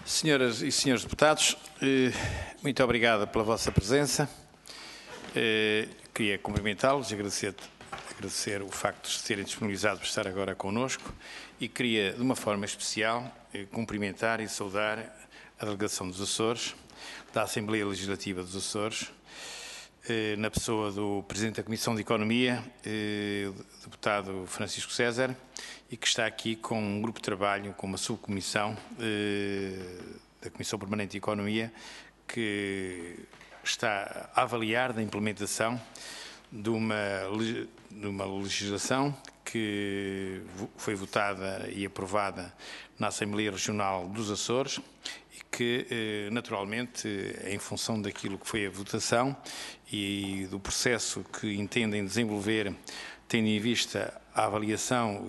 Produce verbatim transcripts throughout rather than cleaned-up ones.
Senhoras e senhores deputados, muito obrigado pela vossa presença. Queria cumprimentá-los e agradecer, agradecer o facto de terem disponibilizado para estar agora connosco e queria, de uma forma especial, cumprimentar e saudar a delegação dos Açores, da Assembleia Legislativa dos Açores, na pessoa do Presidente da Comissão de Economia, deputado Francisco César, e que está aqui com um grupo de trabalho, com uma subcomissão da Comissão Permanente de Economia, que está a avaliar da implementação de uma, de uma legislação que foi votada e aprovada na Assembleia Regional dos Açores e que, naturalmente, em função daquilo que foi a votação e do processo que entendem desenvolver, tendo em vista a avaliação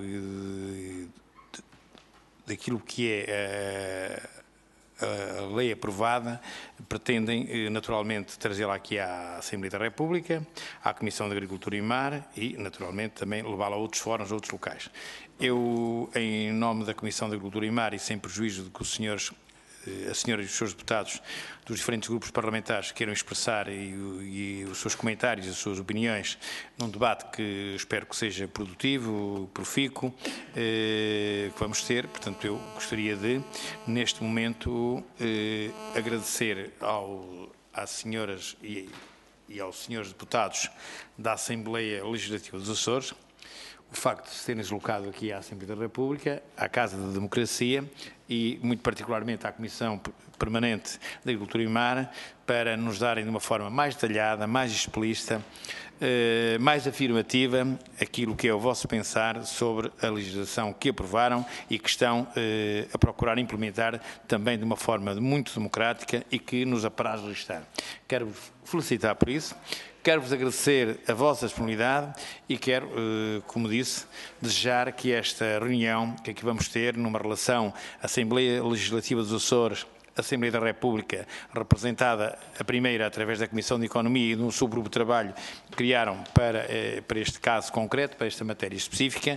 daquilo que é a, a lei aprovada, pretendem naturalmente trazê-la aqui à Assembleia da República, à Comissão de Agricultura e Mar e, naturalmente, também levá-la a outros fóruns, a outros locais. Eu, em nome da Comissão de Agricultura e Mar, e sem prejuízo de que os senhores a senhora e os seus deputados dos diferentes grupos parlamentares queiram expressar e, e os seus comentários, as suas opiniões, num debate que espero que seja produtivo, profícuo, eh, que vamos ter. Portanto, eu gostaria de, neste momento, eh, agradecer ao, às senhoras e, e aos senhores deputados da Assembleia Legislativa dos Açores o facto de se terem deslocado aqui à Assembleia da República, à Casa da Democracia e, muito particularmente, à Comissão Permanente de Agricultura e Mar, para nos darem de uma forma mais detalhada, mais explícita, eh, mais afirmativa, aquilo que é o vosso pensar sobre a legislação que aprovaram e que estão eh, a procurar implementar também de uma forma muito democrática e que nos apraz registrar. Quero-vos felicitar por isso. Quero-vos agradecer a vossa disponibilidade e quero, como disse, desejar que esta reunião que aqui vamos ter, numa relação Assembleia Legislativa dos Açores, Assembleia da República, representada a primeira através da Comissão de Economia e de um subgrupo de trabalho que criaram para, para este caso concreto, para esta matéria específica,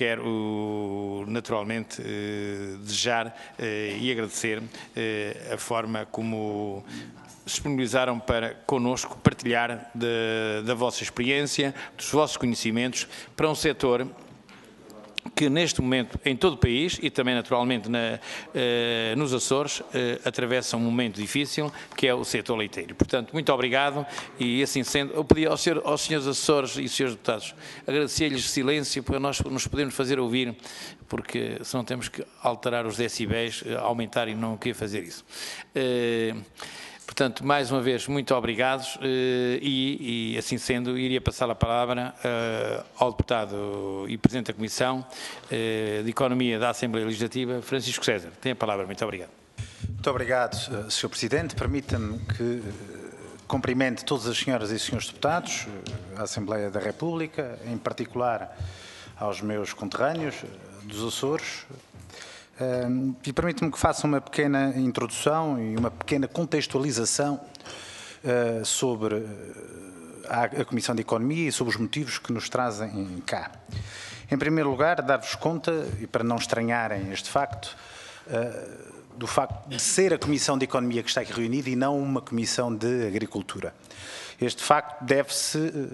quero naturalmente desejar e agradecer a forma como disponibilizaram para connosco partilhar de, da vossa experiência, dos vossos conhecimentos para um setor que neste momento em todo o país e também naturalmente na, eh, nos Açores eh, atravessa um momento difícil que é o setor leiteiro. Portanto, muito obrigado e assim sendo, eu pedi aos, senhor, aos senhores Açores e senhores deputados agradecer-lhes silêncio para nós nos podermos fazer ouvir, porque senão temos que alterar os decibéis, aumentar e não queria fazer isso. Eh, Portanto, mais uma vez, muito obrigados e, e assim sendo, iria passar a palavra uh, ao deputado e Presidente da Comissão uh, de Economia da Assembleia Legislativa, Francisco César. Tem a palavra. Muito obrigado. Muito obrigado, senhor Presidente. Permita-me que uh, cumprimente todas as senhoras e senhores deputados, uh, a Assembleia da República, em particular aos meus conterrâneos uh, dos Açores. Uh, e permite-me que faça uma pequena introdução e uma pequena contextualização uh, sobre uh, a, a Comissão de Economia e sobre os motivos que nos trazem cá. Em primeiro lugar, dar-vos conta, e para não estranharem este facto, uh, do facto de ser a Comissão de Economia que está aqui reunida e não uma Comissão de Agricultura. Este facto deve-se uh,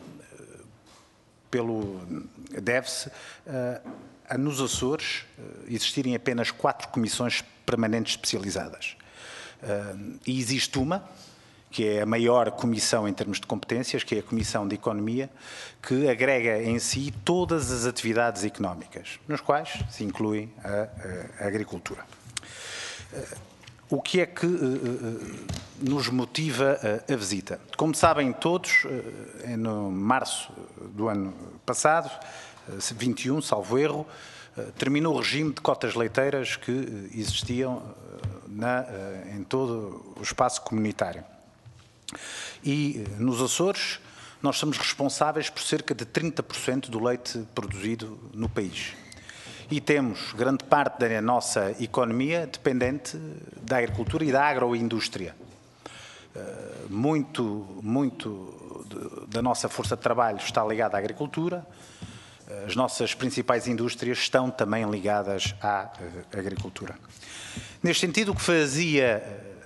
pelo deve-se uh, a nos Açores existirem apenas quatro comissões permanentes especializadas. E existe uma, que é a maior comissão em termos de competências, que é a Comissão de Economia, que agrega em si todas as atividades económicas, nos quais se inclui a, a agricultura. O que é que nos motiva a visita? Como sabem todos, no março do ano passado, vinte e um, salvo erro, terminou o regime de cotas leiteiras que existiam na, em todo o espaço comunitário. E nos Açores nós somos responsáveis por cerca de trinta por cento do leite produzido no país. E temos grande parte da nossa economia dependente da agricultura e da agroindústria. Muito, muito da nossa força de trabalho está ligada à agricultura, as nossas principais indústrias estão também ligadas à agricultura. Neste sentido, o que fazia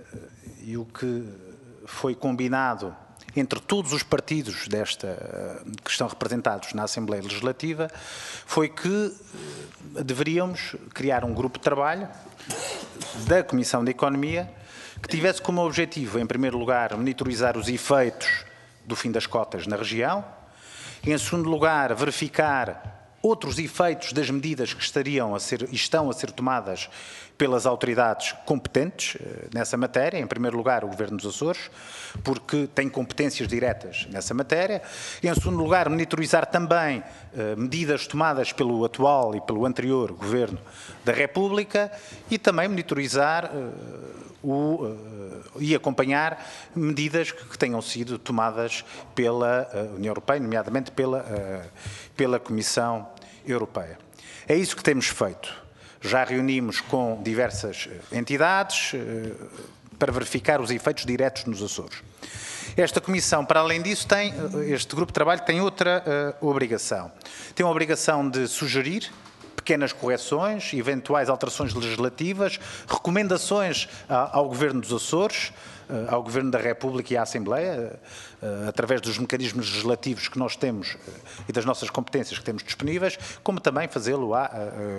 e o que foi combinado entre todos os partidos desta, que estão representados na Assembleia Legislativa foi que deveríamos criar um grupo de trabalho da Comissão de Economia que tivesse como objetivo, em primeiro lugar, monitorizar os efeitos do fim das cotas na região, em segundo lugar, verificar outros efeitos das medidas que estariam a ser, estão a ser tomadas pelas autoridades competentes nessa matéria, em primeiro lugar o Governo dos Açores, porque tem competências diretas nessa matéria. Em segundo lugar, monitorizar também eh, medidas tomadas pelo atual e pelo anterior Governo da República e também monitorizar eh, o, eh, e acompanhar medidas que, que tenham sido tomadas pela uh, União Europeia, nomeadamente pela, uh, pela Comissão Europeia. É isso que temos feito. Já reunimos com diversas entidades uh, para verificar os efeitos diretos nos Açores. Esta Comissão, para além disso, tem, este grupo de trabalho tem outra uh, obrigação. Tem a obrigação de sugerir pequenas correções, eventuais alterações legislativas, recomendações ao Governo dos Açores, ao Governo da República e à Assembleia, através dos mecanismos legislativos que nós temos e das nossas competências que temos disponíveis, como também fazê-lo à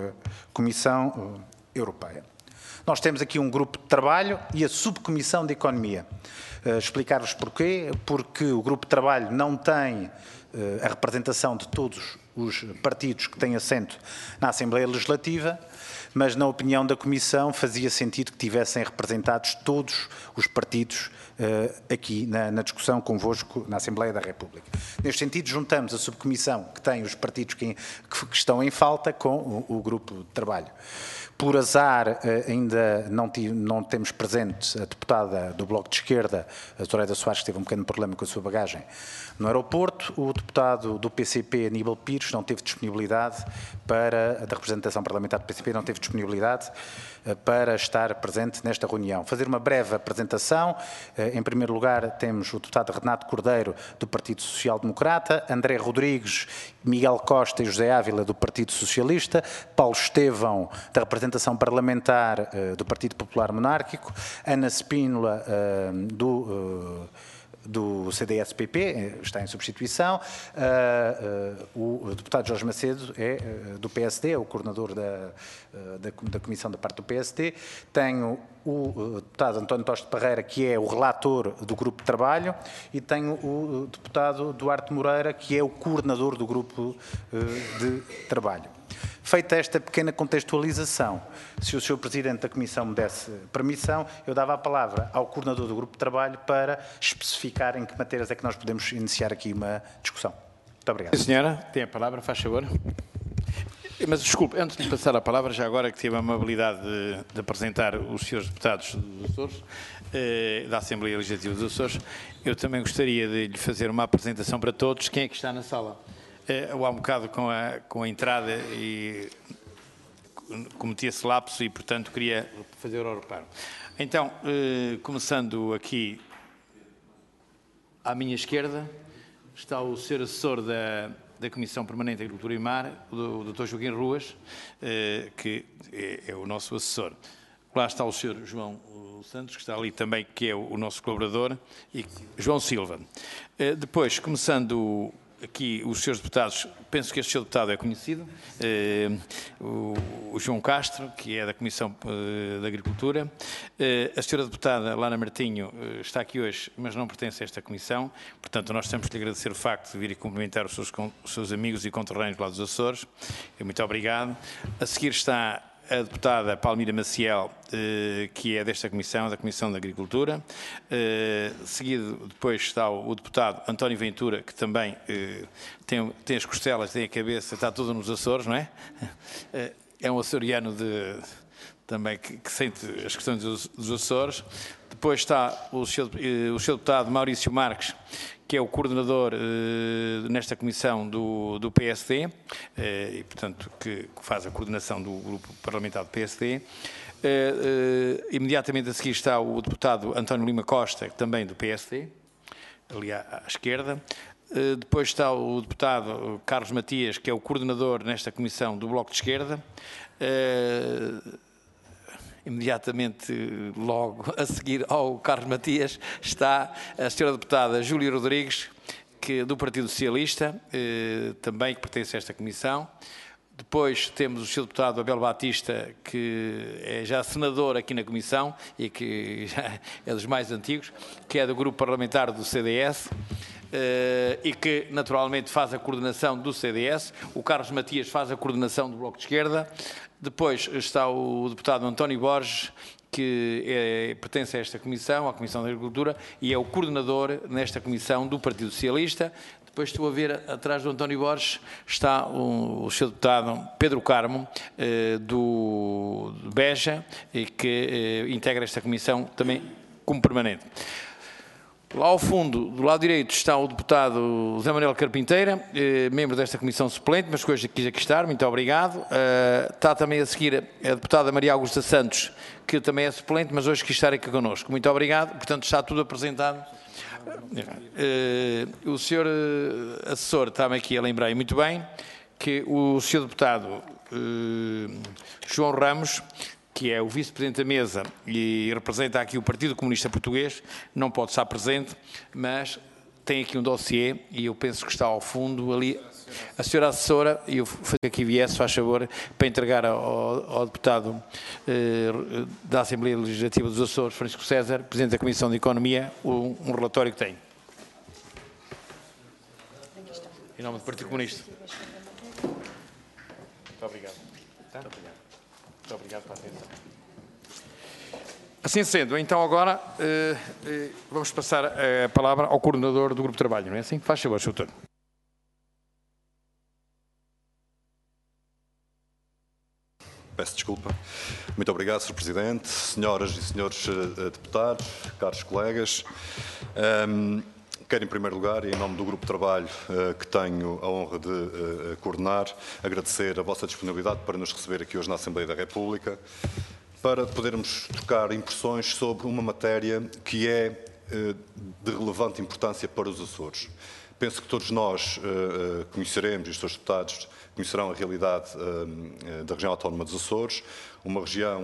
Comissão Europeia. Nós temos aqui um grupo de trabalho e a Subcomissão de Economia. Explicar-vos porquê, porque o grupo de trabalho não tem a representação de todos os partidos que têm assento na Assembleia Legislativa, mas na opinião da Comissão fazia sentido que tivessem representados todos os partidos uh, aqui na, na discussão convosco na Assembleia da República. Neste sentido, juntamos a subcomissão que tem os partidos que, que, que estão em falta com o, o grupo de trabalho. Por azar, ainda não, não temos presente a deputada do Bloco de Esquerda, a Zoraida Soares, que teve um pequeno problema com a sua bagagem no aeroporto. O deputado do P C P, Aníbal Pires, não teve disponibilidade para, da representação parlamentar do P C P, não teve disponibilidade para estar presente nesta reunião. Fazer uma breve apresentação. Em primeiro lugar, temos o deputado Renato Cordeiro, do Partido Social Democrata, André Rodrigues, Miguel Costa e José Ávila, do Partido Socialista, Paulo Estevão, da representação parlamentar uh, do Partido Popular Monárquico, Ana Spínola, uh, do, uh, do C D S P P, está em substituição, uh, uh, o deputado Jorge Macedo é uh, do P S D, é o coordenador da, uh, da, da comissão da parte do P S D, tenho o deputado António Toste Parreira, que é o relator do grupo de trabalho, e tenho o deputado Duarte Moreira, que é o coordenador do grupo uh, de trabalho. Feita esta pequena contextualização, se o senhor Presidente da Comissão me desse permissão, eu dava a palavra ao coordenador do grupo de trabalho para especificar em que matérias é que nós podemos iniciar aqui uma discussão. Muito obrigado. Sim, senhora, tem a palavra, faz favor. Mas, desculpe, antes de passar a palavra, já agora que tive a amabilidade de, de apresentar os senhores deputados dos Açores, eh, da Assembleia Legislativa dos Açores, eu também gostaria de lhe fazer uma apresentação para todos. Quem é que está na sala? Eu há um bocado com a, com a entrada e cometi esse lapso e, portanto, queria fazer o reparo. Então, eh, começando aqui à minha esquerda, está o senhor assessor da, da Comissão Permanente de Agricultura e Mar, o doutor Joaquim Ruas, eh, que é, é o nosso assessor. Lá está o senhor João Santos, que está ali também, que é o, o nosso colaborador, e João Silva. Eh, depois, começando aqui os senhores deputados, penso que este senhor deputado é conhecido, eh, o, o João Castro, que é da Comissão eh, da Agricultura. Eh, a senhora deputada Lara Martinho eh, está aqui hoje, mas não pertence a esta comissão, portanto nós temos de lhe agradecer o facto de vir e cumprimentar os seus, os seus amigos e conterrâneos lá dos Açores. Muito obrigado. A seguir está a deputada Palmira Maciel, eh, que é desta comissão, da Comissão da Agricultura. Eh, seguido, depois está o, o deputado António Ventura, que também eh, tem, tem as costelas, tem a cabeça, está tudo nos Açores, não é? Eh, é um açoriano de, também que, que sente as questões dos, dos Açores. Depois está o seu, eh, o seu deputado Maurício Marques, que é o coordenador eh, nesta comissão do, do P S D, eh, e, portanto, que, que faz a coordenação do grupo parlamentar do P S D. Eh, eh, imediatamente a seguir está o deputado António Lima Costa, também do P S D, ali à, à esquerda. Depois está o deputado Carlos Matias, que é o coordenador nesta comissão do Bloco de Esquerda. Imediatamente, logo a seguir ao Carlos Matias, está a senhora deputada Júlia Rodrigues, que, do Partido Socialista, também que pertence a esta comissão. Depois temos o senhor deputado Abel Batista, que é já senador aqui na comissão e que já é dos mais antigos, que é do grupo parlamentar do C D S e que naturalmente faz a coordenação do C D S. O Carlos Matias faz a coordenação do Bloco de Esquerda. Depois está o deputado António Borges, que é, pertence a esta comissão, à Comissão da Agricultura, e é o coordenador nesta comissão do Partido Socialista. Depois estou a ver, atrás do António Borges, está o, o seu deputado Pedro Carmo, eh, do Beja, e que eh, integra esta comissão também como permanente. Lá ao fundo, do lado direito, está o deputado José Manuel Carpinteira, eh, membro desta comissão suplente, mas que hoje quis aqui estar, muito obrigado. Uh, está também a seguir a deputada Maria Augusta Santos, que também é suplente, mas hoje quis estar aqui connosco. Muito obrigado. Portanto, está tudo apresentado. Uh, o senhor uh, assessor está-me aqui a lembrar, muito bem, que o senhor deputado uh, João Ramos, que é o vice-presidente da mesa e representa aqui o Partido Comunista Português, não pode estar presente, mas tem aqui um dossiê e eu penso que está ao fundo ali. A senhora assessora, e eu faço aqui viesse, faz favor, para entregar ao, ao deputado eh, da Assembleia Legislativa dos Açores, Francisco César, presidente da Comissão de Economia, um, um relatório que tem. Em nome do Partido Comunista. Muito obrigado. Tá? Muito obrigado. Muito obrigado pela atenção. Assim sendo, então agora eh, eh, vamos passar a palavra ao coordenador do Grupo de Trabalho, não é assim? Faz favor, senhor doutor. Peço desculpa. Muito obrigado, senhor Presidente, senhoras e senhores uh, deputados, caros colegas. Um, quero, em primeiro lugar, e em nome do Grupo de Trabalho uh, que tenho a honra de uh, coordenar, agradecer a vossa disponibilidade para nos receber aqui hoje na Assembleia da República, para podermos trocar impressões sobre uma matéria que é uh, de relevante importância para os Açores. Penso que todos nós uh, conheceremos, e os senhores deputados conhecerão a realidade uh, da região autónoma dos Açores, uma região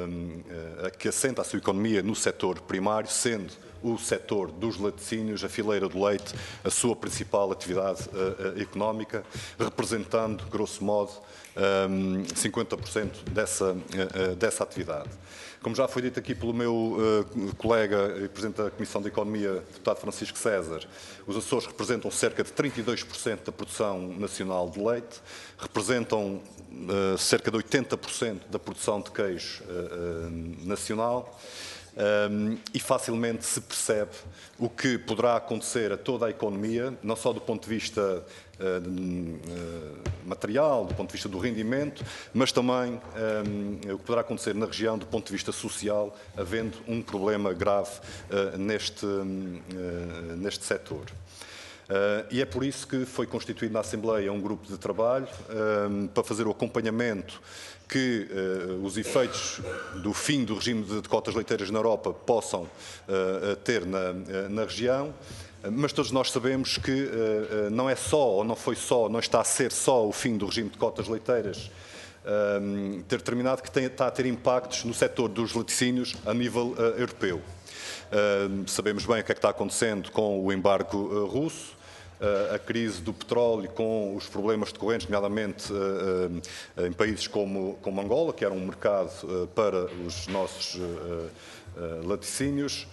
uh, que assenta a sua economia no setor primário, sendo o setor dos laticínios, a fileira do leite, a sua principal atividade uh, económica, representando, grosso modo, um, cinquenta por cento dessa, uh, dessa atividade. Como já foi dito aqui pelo meu uh, colega e Presidente da Comissão de Economia, deputado Francisco César, os Açores representam cerca de trinta e dois por cento da produção nacional de leite, representam uh, cerca de oitenta por cento da produção de queijo uh, uh, nacional. Um, e facilmente se percebe o que poderá acontecer a toda a economia, não só do ponto de vista uh, uh, material, do ponto de vista do rendimento, mas também um, o que poderá acontecer na região do ponto de vista social, havendo um problema grave uh, neste, uh, neste setor. Uh, e é por isso que foi constituído na Assembleia um grupo de trabalho um, para fazer o acompanhamento que uh, os efeitos do fim do regime de, de cotas leiteiras na Europa possam uh, ter na, na região, mas todos nós sabemos que uh, não é só, ou não foi só, não está a ser só o fim do regime de cotas leiteiras um, ter terminado, que tem, está a ter impactos no setor dos laticínios a nível uh, europeu. Uh, sabemos bem o que é que está acontecendo com o embargo uh, russo, uh, a crise do petróleo com os problemas decorrentes, nomeadamente uh, uh, em países como, como Angola, que era um mercado uh, para os nossos uh, uh, laticínios.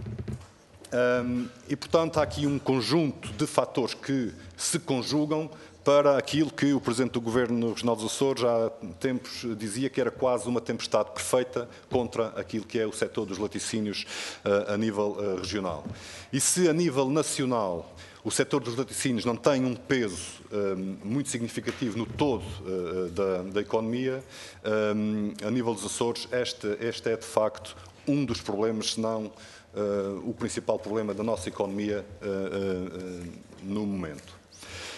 Um, e, portanto, há aqui um conjunto de fatores que se conjugam para aquilo que o Presidente do Governo Regional dos Açores há tempos dizia que era quase uma tempestade perfeita contra aquilo que é o setor dos laticínios uh, a nível uh, regional. E se a nível nacional o setor dos laticínios não tem um peso um, muito significativo no todo uh, da, da economia, um, a nível dos Açores este, este é de facto um dos problemas, se não uh, o principal problema da nossa economia uh, uh, uh, no momento.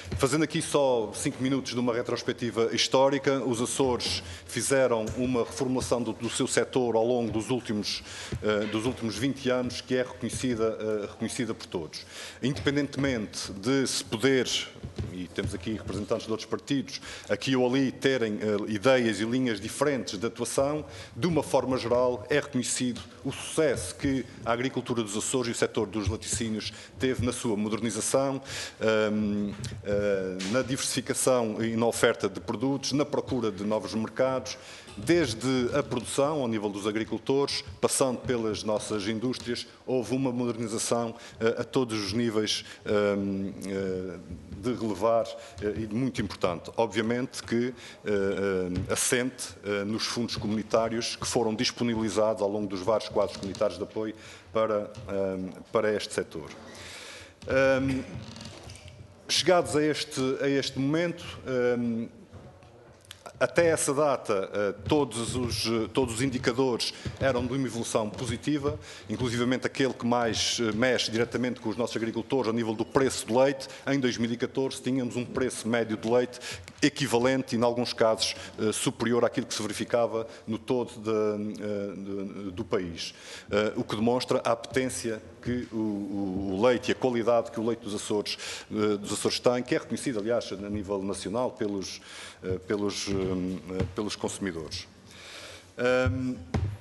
Fazendo aqui só cinco minutos de uma retrospectiva histórica, os Açores fizeram uma reformulação do, do seu setor ao longo dos últimos, uh, dos últimos vinte anos, que é reconhecida, uh, reconhecida por todos. Independentemente de se poder, e temos aqui representantes de outros partidos, aqui ou ali terem uh, ideias e linhas diferentes de atuação, de uma forma geral é reconhecido o sucesso que a agricultura dos Açores e o setor dos laticínios teve na sua modernização, um, uh, na diversificação e na oferta de produtos, na procura de novos mercados, desde a produção, ao nível dos agricultores, passando pelas nossas indústrias, houve uma modernização uh, a todos os níveis um, uh, de relevar uh, e muito importante. Obviamente que uh, uh, assente uh, nos fundos comunitários que foram disponibilizados ao longo dos vários quadros comunitários de apoio para, um, para este setor. Um, chegados a este, a este momento, um, até essa data, todos os, todos os indicadores eram de uma evolução positiva, inclusivamente aquele que mais mexe diretamente com os nossos agricultores, ao nível do preço do leite. Em dois mil e catorze tínhamos um preço médio de leite equivalente e, em alguns casos, superior àquilo que se verificava no todo de, de, do país, o que demonstra a potência que o, o leite e a qualidade que o leite dos Açores, dos Açores tem, que é reconhecido, aliás, a nível nacional pelos, pelos, pelos consumidores. Um,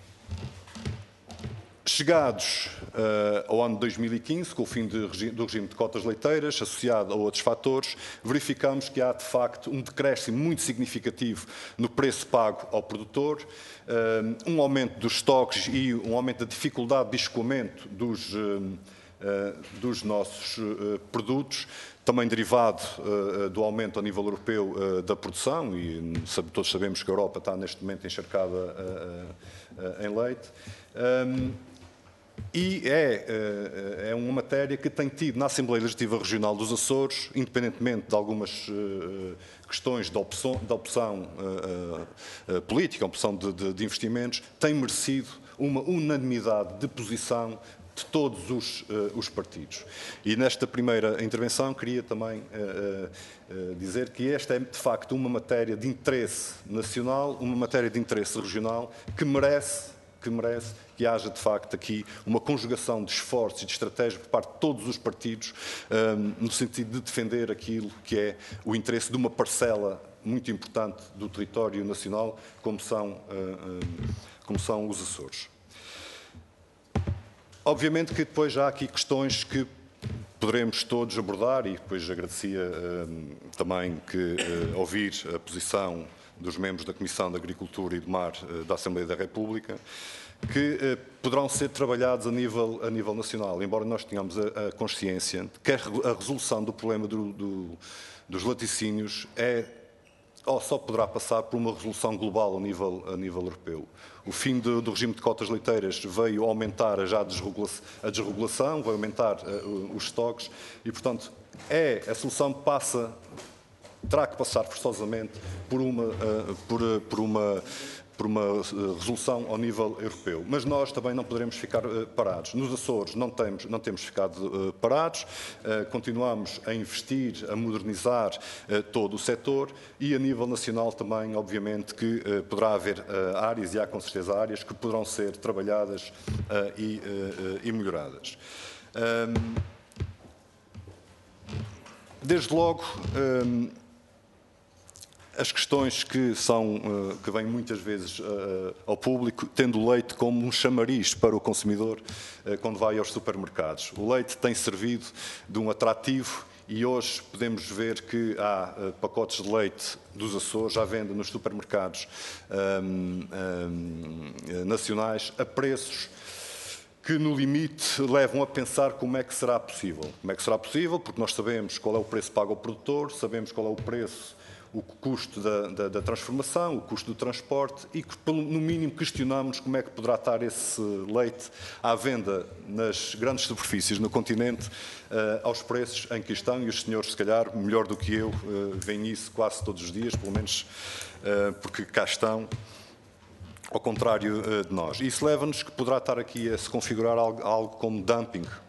chegados uh, ao ano de dois mil e quinze, com o fim de regi do regime de cotas leiteiras, associado a outros fatores, verificamos que há, de facto, um decréscimo muito significativo no preço pago ao produtor, uh, um aumento dos estoques e um aumento da dificuldade de escoamento dos, uh, uh, dos nossos uh, produtos, também derivado uh, do aumento a nível europeu uh, da produção, e sabe, todos sabemos que a Europa está neste momento encharcada uh, uh, em leite. Um, E é, é uma matéria que tem tido na Assembleia Legislativa Regional dos Açores, independentemente de algumas uh, questões de opção, de opção uh, uh, política, opção de, de, de investimentos, tem merecido uma unanimidade de posição de todos os, uh, os partidos. E nesta primeira intervenção queria também uh, uh, dizer que esta é, de facto, uma matéria de interesse nacional, uma matéria de interesse regional que merece que merece que haja, de facto, aqui uma conjugação de esforços e de estratégia por parte de todos os partidos, um, no sentido de defender aquilo que é o interesse de uma parcela muito importante do território nacional, como são, uh, um, como são os Açores. Obviamente que depois há aqui questões que poderemos todos abordar, e depois agradecia um, também que uh, ouvir a posição dos membros da Comissão de Agricultura e do Mar da Assembleia da República, que eh, poderão ser trabalhados a nível, a nível nacional, embora nós tenhamos a, a consciência de que a resolução do problema do, do, dos laticínios é, ou só poderá passar por uma resolução global a nível, a nível europeu. O fim do, do regime de cotas leiteiras veio aumentar a, já a, desregulação, a desregulação, vai aumentar uh, os estoques e, portanto, é, a solução passa... terá que passar forçosamente por uma, uh, por, uh, por uma, por uma uh, resolução ao nível europeu. Mas nós também não poderemos ficar uh, parados. Nos Açores não temos, não temos ficado uh, parados, uh, continuamos a investir, a modernizar uh, todo o setor e a nível nacional também, obviamente, que uh, poderá haver uh, áreas, e há com certeza áreas, que poderão ser trabalhadas uh, e, uh, e melhoradas. Um, desde logo, um, as questões que, são, que vêm muitas vezes ao público, tendo o leite como um chamariz para o consumidor quando vai aos supermercados. O leite tem servido de um atrativo e hoje podemos ver que há pacotes de leite dos Açores à venda nos supermercados um, um, nacionais a preços que, no limite, levam a pensar como é que será possível. Como é que será possível, porque nós sabemos qual é o preço pago ao produtor, sabemos qual é o preço, o custo da, da, da transformação, o custo do transporte e que, pelo, no mínimo, questionamos como é que poderá estar esse leite à venda nas grandes superfícies no continente uh, aos preços em que estão, e os senhores, se calhar, melhor do que eu, uh, veem isso quase todos os dias, pelo menos uh, porque cá estão, ao contrário uh, de nós. Isso leva-nos que poderá estar aqui a se configurar algo, algo como dumping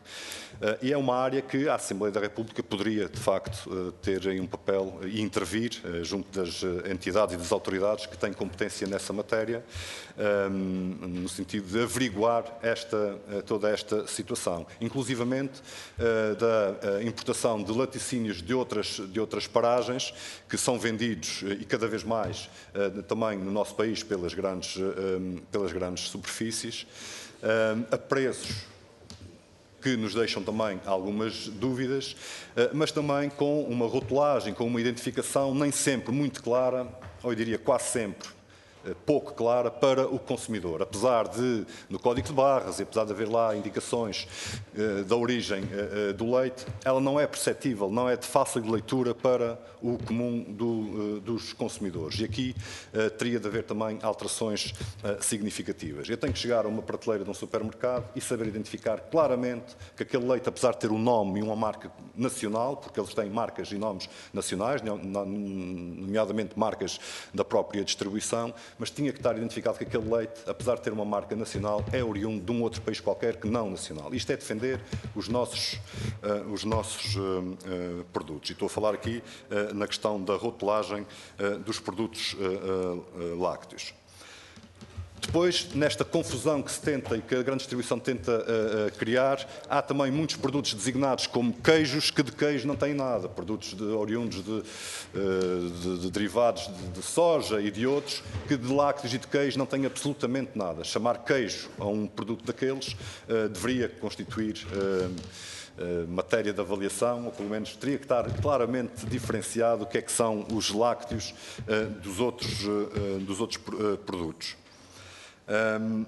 E é uma área que a Assembleia da República poderia, de facto, ter aí um papel e intervir junto das entidades e das autoridades que têm competência nessa matéria, no sentido de averiguar esta, toda esta situação, inclusivamente da importação de laticínios de outras, de outras paragens que são vendidos e cada vez mais também no nosso país pelas grandes, pelas grandes superfícies, a preços que nos deixam também algumas dúvidas, mas também com uma rotulagem, com uma identificação nem sempre muito clara, ou eu diria quase sempre pouco clara para o consumidor. Apesar de, no Código de Barras, e apesar de haver lá indicações uh, da origem uh, do leite, ela não é perceptível, não é de fácil leitura para o comum do, uh, dos consumidores. E aqui uh, teria de haver também alterações uh, significativas. Eu tenho que chegar a uma prateleira de um supermercado e saber identificar claramente que aquele leite, apesar de ter um nome e uma marca nacional, porque eles têm marcas e nomes nacionais, nomeadamente marcas da própria distribuição, mas tinha que estar identificado que aquele leite, apesar de ter uma marca nacional, é oriundo de um outro país qualquer que não nacional. Isto é defender os nossos, uh, os nossos uh, uh, produtos. E estou a falar aqui uh, na questão da rotulagem uh, dos produtos uh, uh, lácteos. Depois, nesta confusão que se tenta e que a grande distribuição tenta uh, uh, criar, há também muitos produtos designados como queijos que de queijo não têm nada. Produtos de, oriundos de, uh, de, de derivados de, de soja e de outros que de lácteos e de queijo não têm absolutamente nada. Chamar queijo a um produto daqueles uh, deveria constituir uh, uh, matéria de avaliação, ou pelo menos teria que estar claramente diferenciado o que é que são os lácteos uh, dos outros, uh, dos outros uh, produtos. Um,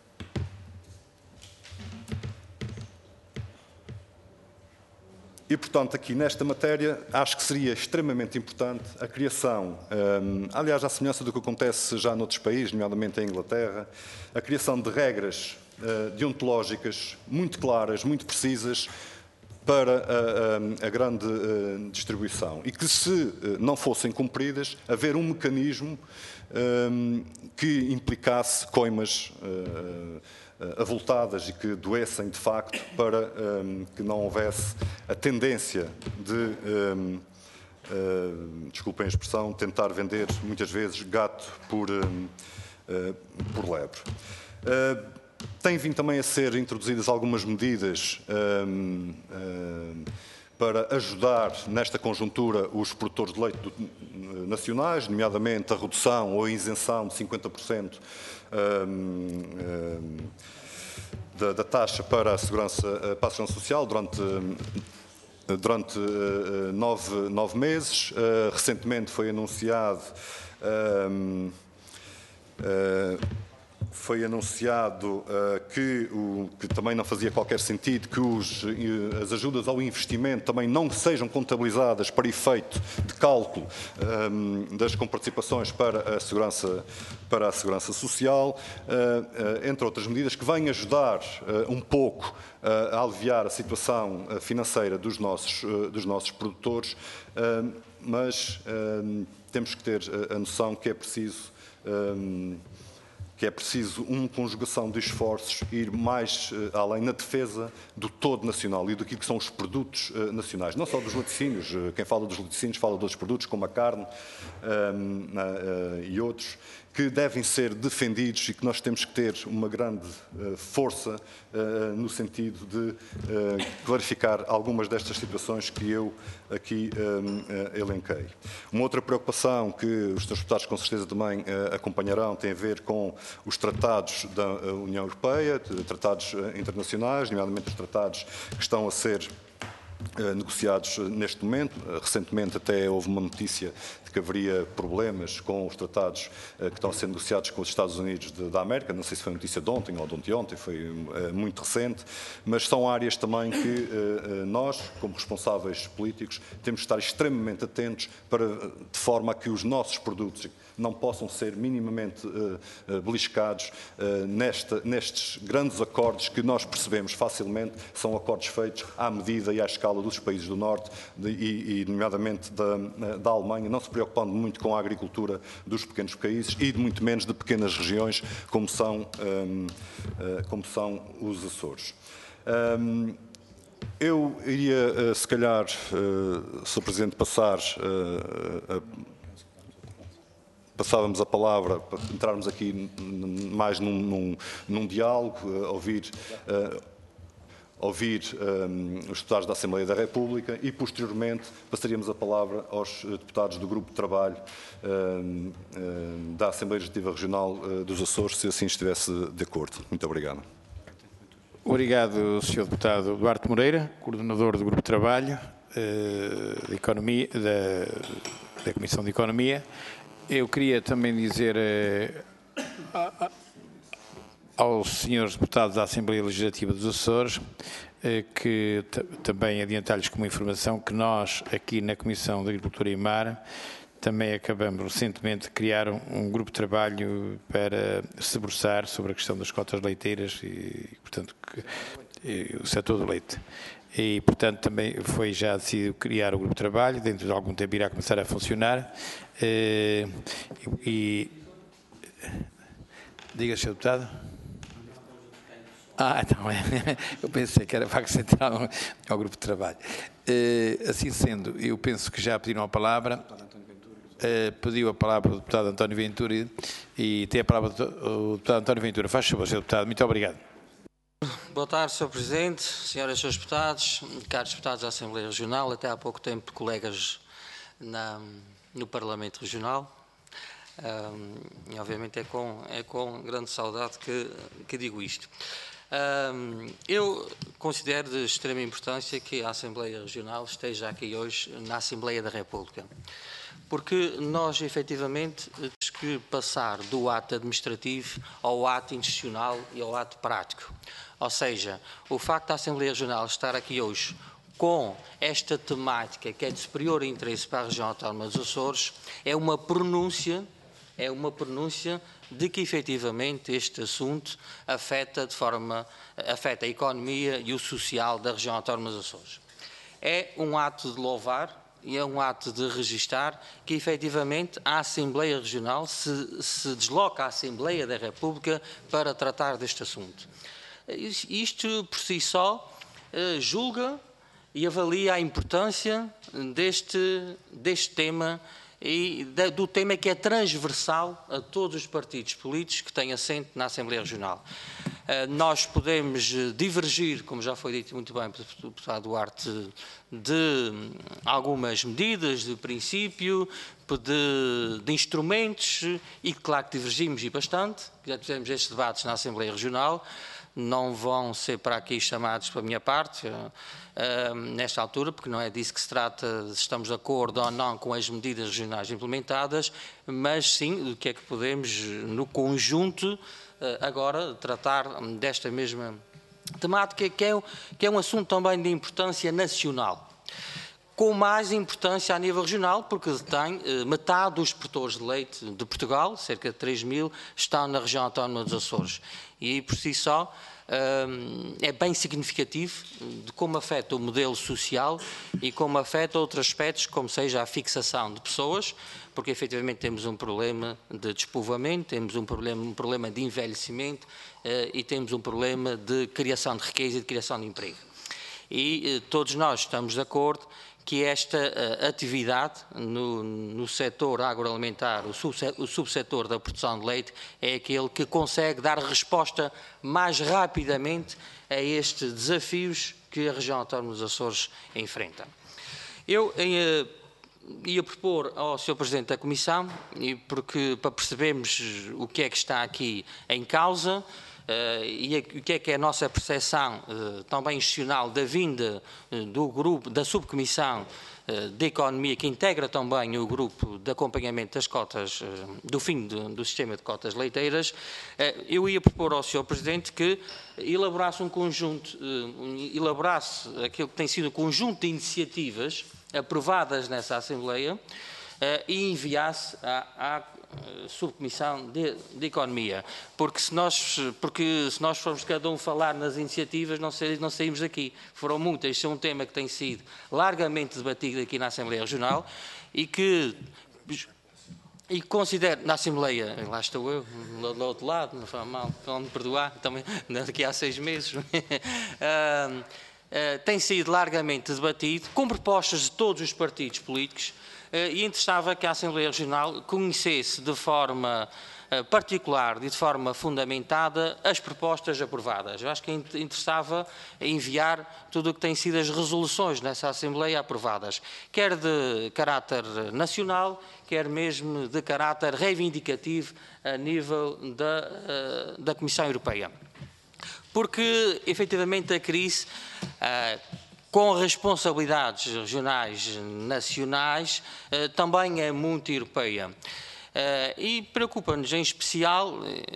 e, portanto, aqui nesta matéria, acho que seria extremamente importante a criação, um, aliás, à semelhança do que acontece já noutros países, nomeadamente em Inglaterra, a criação de regras uh, deontológicas muito claras, muito precisas, para a, a, a grande uh, distribuição. E que, se uh, não fossem cumpridas, haver um mecanismo um, que implicasse coimas uh, uh, avultadas e que doessem, de facto, para um, que não houvesse a tendência de, um, uh, desculpem a expressão, tentar vender, muitas vezes, gato por, um, uh, por lebre. Uh, Têm vindo também a ser introduzidas algumas medidas um, um, para ajudar, nesta conjuntura, os produtores de leite do, nacionais, nomeadamente a redução ou a isenção de cinquenta por cento um, um, da, da taxa para a segurança, para a segurança social durante, durante uh, nove, nove meses. Uh, recentemente foi anunciado um, uh, Foi anunciado uh, que, o, que também não fazia qualquer sentido que os, as ajudas ao investimento também não sejam contabilizadas para efeito de cálculo um, das comparticipações para a segurança, para a segurança social, uh, uh, entre outras medidas que vêm ajudar uh, um pouco uh, a aliviar a situação uh, financeira dos nossos, uh, dos nossos produtores, uh, mas uh, temos que ter a noção que é preciso um, que é preciso uma conjugação de esforços, ir mais uh, além na defesa do todo nacional e do que são os produtos uh, nacionais. Não só dos laticínios, uh, quem fala dos laticínios fala de outros produtos, como a carne um, uh, e outros, que devem ser defendidos e que nós temos que ter uma grande uh, força uh, no sentido de uh, clarificar algumas destas situações que eu aqui um, uh, elenquei. Uma outra preocupação que os senhores deputados com certeza também uh, acompanharão tem a ver com os tratados da União Europeia, tratados uh, internacionais, nomeadamente os tratados que estão a ser uh, negociados neste momento. Uh, recentemente até houve uma notícia que haveria problemas com os tratados uh, que estão a ser negociados com os Estados Unidos de, da América. Não sei se foi notícia de ontem ou de anteontem, foi uh, muito recente, mas são áreas também que uh, uh, nós, como responsáveis políticos, temos de estar extremamente atentos para, de forma a que os nossos produtos não possam ser minimamente uh, uh, beliscados uh, nesta, nestes grandes acordos que nós percebemos facilmente são acordos feitos à medida e à escala dos países do Norte de, e, e, nomeadamente, da, da Alemanha, não se preocupando muito com a agricultura dos pequenos países e de muito menos de pequenas regiões como são, um, uh, como são os Açores. Um, Eu iria, se calhar, senhor Presidente, passar a passávamos a palavra para entrarmos aqui mais num, num, num diálogo, uh, ouvir, uh, ouvir um, os deputados da Assembleia da República e, posteriormente, passaríamos a palavra aos deputados do Grupo de Trabalho uh, uh, da Assembleia Legislativa Regional uh, dos Açores, se assim estivesse de acordo. Muito obrigado. Obrigado, senhor Deputado Duarte Moreira, coordenador do Grupo de Trabalho uh, de Economia, da, da Comissão de Economia. Eu queria também dizer eh, aos senhores deputados da Assembleia Legislativa dos Açores eh, que também adiantar-lhes como informação que nós, aqui na Comissão de Agricultura e Mar, também acabamos recentemente de criar um, um grupo de trabalho para se debruçar sobre a questão das cotas leiteiras e, portanto, que, e, o setor do leite. E, portanto, também foi já decidido criar o grupo de trabalho, dentro de algum tempo irá começar a funcionar. E, e diga, senhor Deputado. Ah, então, eu pensei que era para acrescentar ao, ao grupo de trabalho. Assim sendo, eu penso que já pediram a palavra. Pediu a palavra o deputado António Ventura e tem a palavra o deputado António Ventura. Faz favor, senhor Deputado. Muito obrigado. Boa tarde, senhor Presidente, senhoras e senhores deputados, caros deputados da Assembleia Regional, até há pouco tempo colegas na, no Parlamento Regional. Um, e obviamente é com, é com grande saudade que, que digo isto. Um, eu considero de extrema importância que a Assembleia Regional esteja aqui hoje na Assembleia da República, porque nós efetivamente temos que passar do ato administrativo ao ato institucional e ao ato prático. Ou seja, o facto da Assembleia Regional estar aqui hoje com esta temática que é de superior interesse para a região autónoma dos Açores é uma pronúncia, é uma pronúncia de que efetivamente este assunto afeta de forma, afeta a economia e o social da região autónoma dos Açores. É um ato de louvar e é um ato de registar que efetivamente a Assembleia Regional se, se desloca à Assembleia da República para tratar deste assunto. Isto por si só julga e avalia a importância deste, deste tema e do tema que é transversal a todos os partidos políticos que têm assento na Assembleia Regional. Nós podemos divergir, como já foi dito muito bem pelo deputado Duarte, de algumas medidas de princípio, de, de instrumentos, e claro que divergimos e bastante, já tivemos estes debates na Assembleia Regional, não vão ser para aqui chamados para a minha parte, uh, uh, nesta altura, porque não é disso que se trata, se estamos de acordo ou não com as medidas regionais implementadas, mas sim do que é que podemos, no conjunto, uh, agora tratar desta mesma temática, que é, que é um assunto também de importância nacional, com mais importância a nível regional, porque tem uh, metade dos produtores de leite de Portugal, cerca de três mil, estão na região autónoma dos Açores. E por si só uh, é bem significativo de como afeta o modelo social e como afeta outros aspectos, como seja a fixação de pessoas, porque efetivamente temos um problema de despovoamento, temos um problema, um problema de envelhecimento uh, e temos um problema de criação de riqueza e de criação de emprego. E uh, todos nós estamos de acordo que esta uh, atividade no, no setor agroalimentar, o, subse, o subsetor da produção de leite, é aquele que consegue dar resposta mais rapidamente a estes desafios que a região autónoma dos Açores enfrenta. Eu uh, ia propor ao senhor Presidente da Comissão, e porque, para percebermos o que é que está aqui em causa, Uh, e o que é que é a nossa percepção uh, também institucional da vinda uh, do grupo, da subcomissão uh, de economia, que integra também o grupo de acompanhamento das cotas, uh, do fim do, do sistema de cotas leiteiras, uh, eu ia propor ao senhor Presidente que elaborasse um conjunto, uh, elaborasse aquilo que tem sido um conjunto de iniciativas aprovadas nessa Assembleia, uh, e enviasse à, à subcomissão de, de economia, porque se nós porque se nós formos cada um falar nas iniciativas não, sei, não saímos daqui. Foram muitas. Este é um tema que tem sido largamente debatido aqui na Assembleia Regional e que e considero na Assembleia, lá estou eu do outro lado, não faz mal, vão me perdoar também daqui a seis meses. uh, tem sido largamente debatido, com propostas de todos os partidos políticos, e interessava que a Assembleia Regional conhecesse de forma particular e de forma fundamentada as propostas aprovadas. Eu acho que interessava enviar tudo o que tem sido as resoluções nessa Assembleia aprovadas, quer de caráter nacional, quer mesmo de caráter reivindicativo a nível da, da Comissão Europeia. Porque, efetivamente, a crise, com responsabilidades regionais nacionais, também é muito europeia. Uh, e preocupa-nos em especial,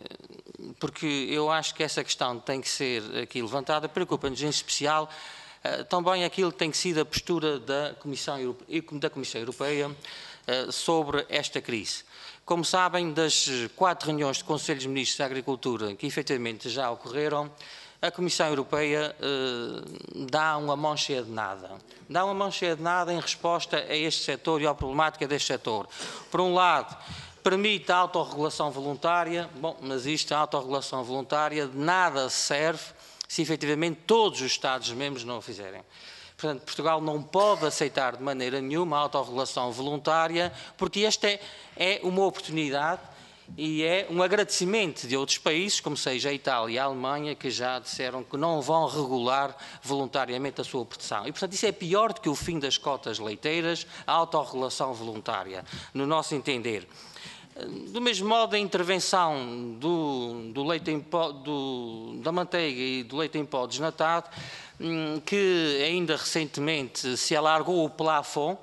porque eu acho que essa questão tem que ser aqui levantada, preocupa-nos em especial uh, também aquilo que tem sido a postura da Comissão Europeia, da Comissão Europeia uh, sobre esta crise. Como sabem, das quatro reuniões de Conselhos de Ministros da Agricultura que efetivamente já ocorreram, a Comissão Europeia uh, dá uma mão cheia de nada. Dá uma mão cheia de nada em resposta a este setor e à problemática deste setor. Por um lado, permite a autorregulação voluntária, bom, mas isto, a autorregulação voluntária, de nada serve se efetivamente todos os Estados-membros não o fizerem. Portanto, Portugal não pode aceitar de maneira nenhuma a autorregulação voluntária, porque esta é, é uma oportunidade e é um agradecimento de outros países, como seja a Itália e a Alemanha, que já disseram que não vão regular voluntariamente a sua produção. E, portanto, isso é pior do que o fim das cotas leiteiras, a autorregulação voluntária, no nosso entender. Do mesmo modo, a intervenção do, do leite em pó, do, da manteiga e do leite em pó desnatado, que ainda recentemente se alargou o plafond,